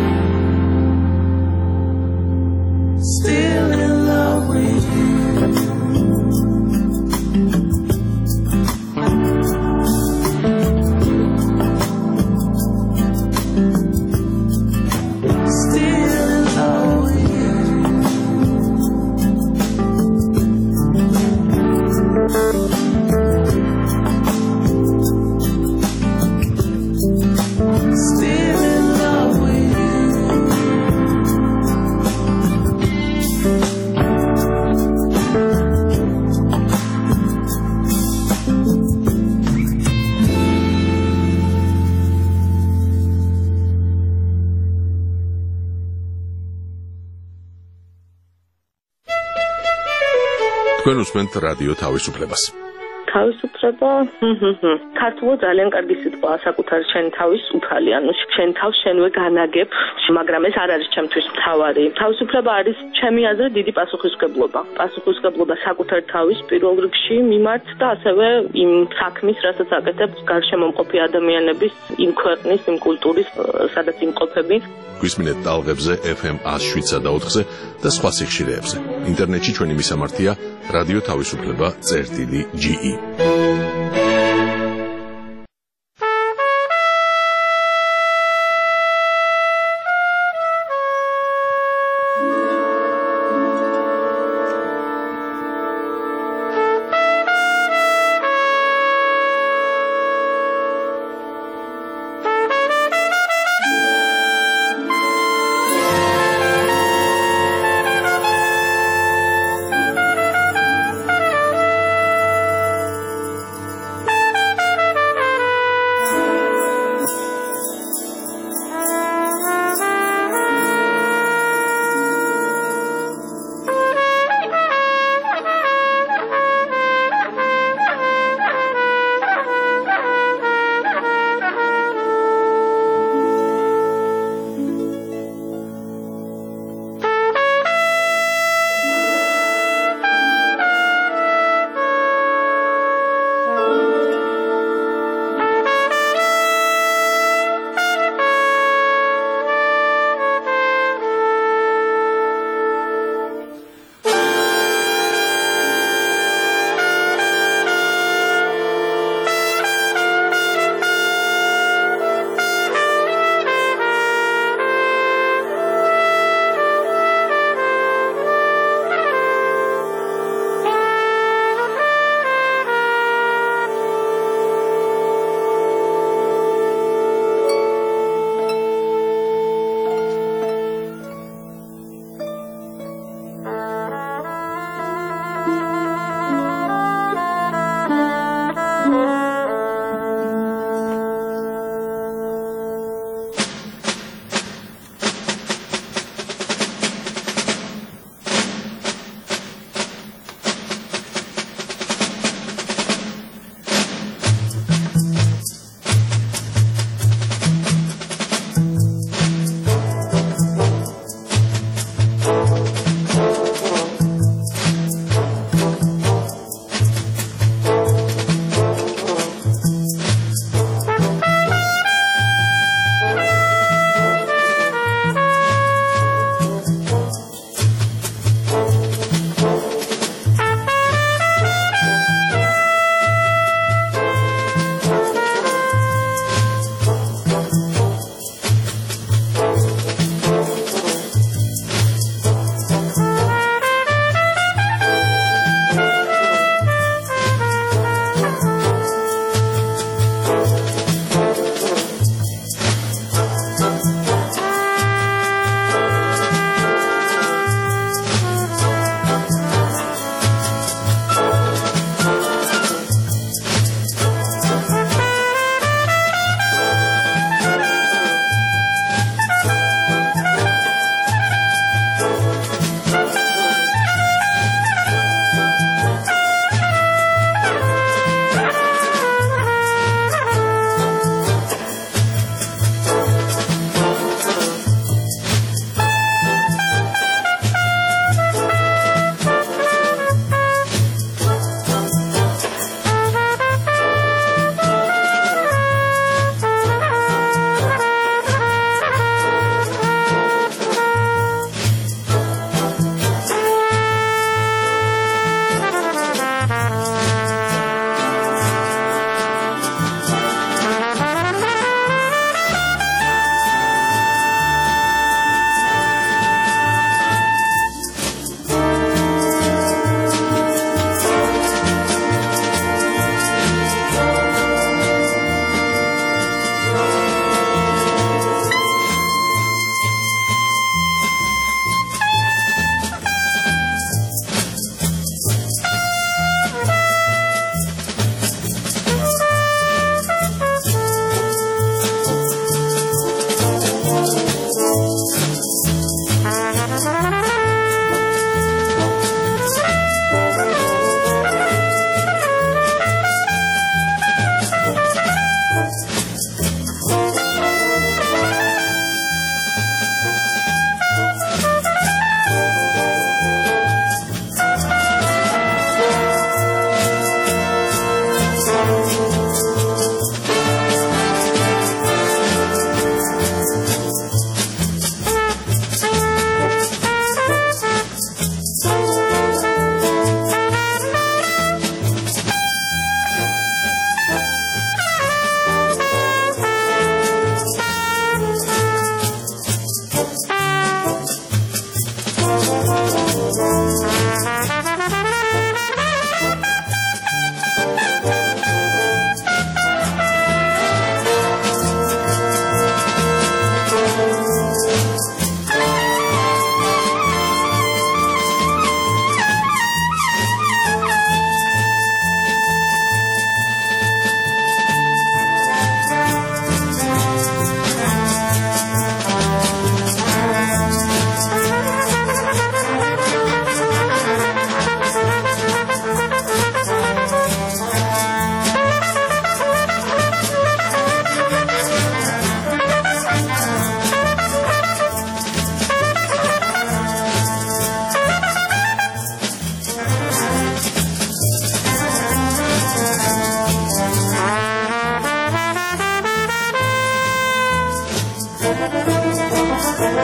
Still in love with you. Still in love with you. Still in love with you. თქვენ უსმენთ რადიო თავისუფლებას. თავისუფლება ქართულად ძალიან კარგი სიტყვაა, საკუთარ შენ თავის უფალი, ანუ შენ თავს შენვე განაგებ, მაგრამ ეს არ არის ჩემთვის მთავარი. თავისუფლება არის ჩემი აზრით დიდი პასუხისმგებლობა. პასუხისმგებლობა საკუთარ თავის პირველ რიგში მიმართ და ასევე იმ საქმის, რასაც აკეთებს გარშემო მყოფი ადამიანების, იმ ქვეყნის, იმ კულტურის, სადაც იმყოფები. გვისმინეთ ტალღებზე FM 107.4-ზე და სხვა სიხშირეებზე. ინტერნეტში ჩვენი მისამართია რადიო თავისუფლება.ge.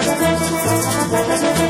Thank you.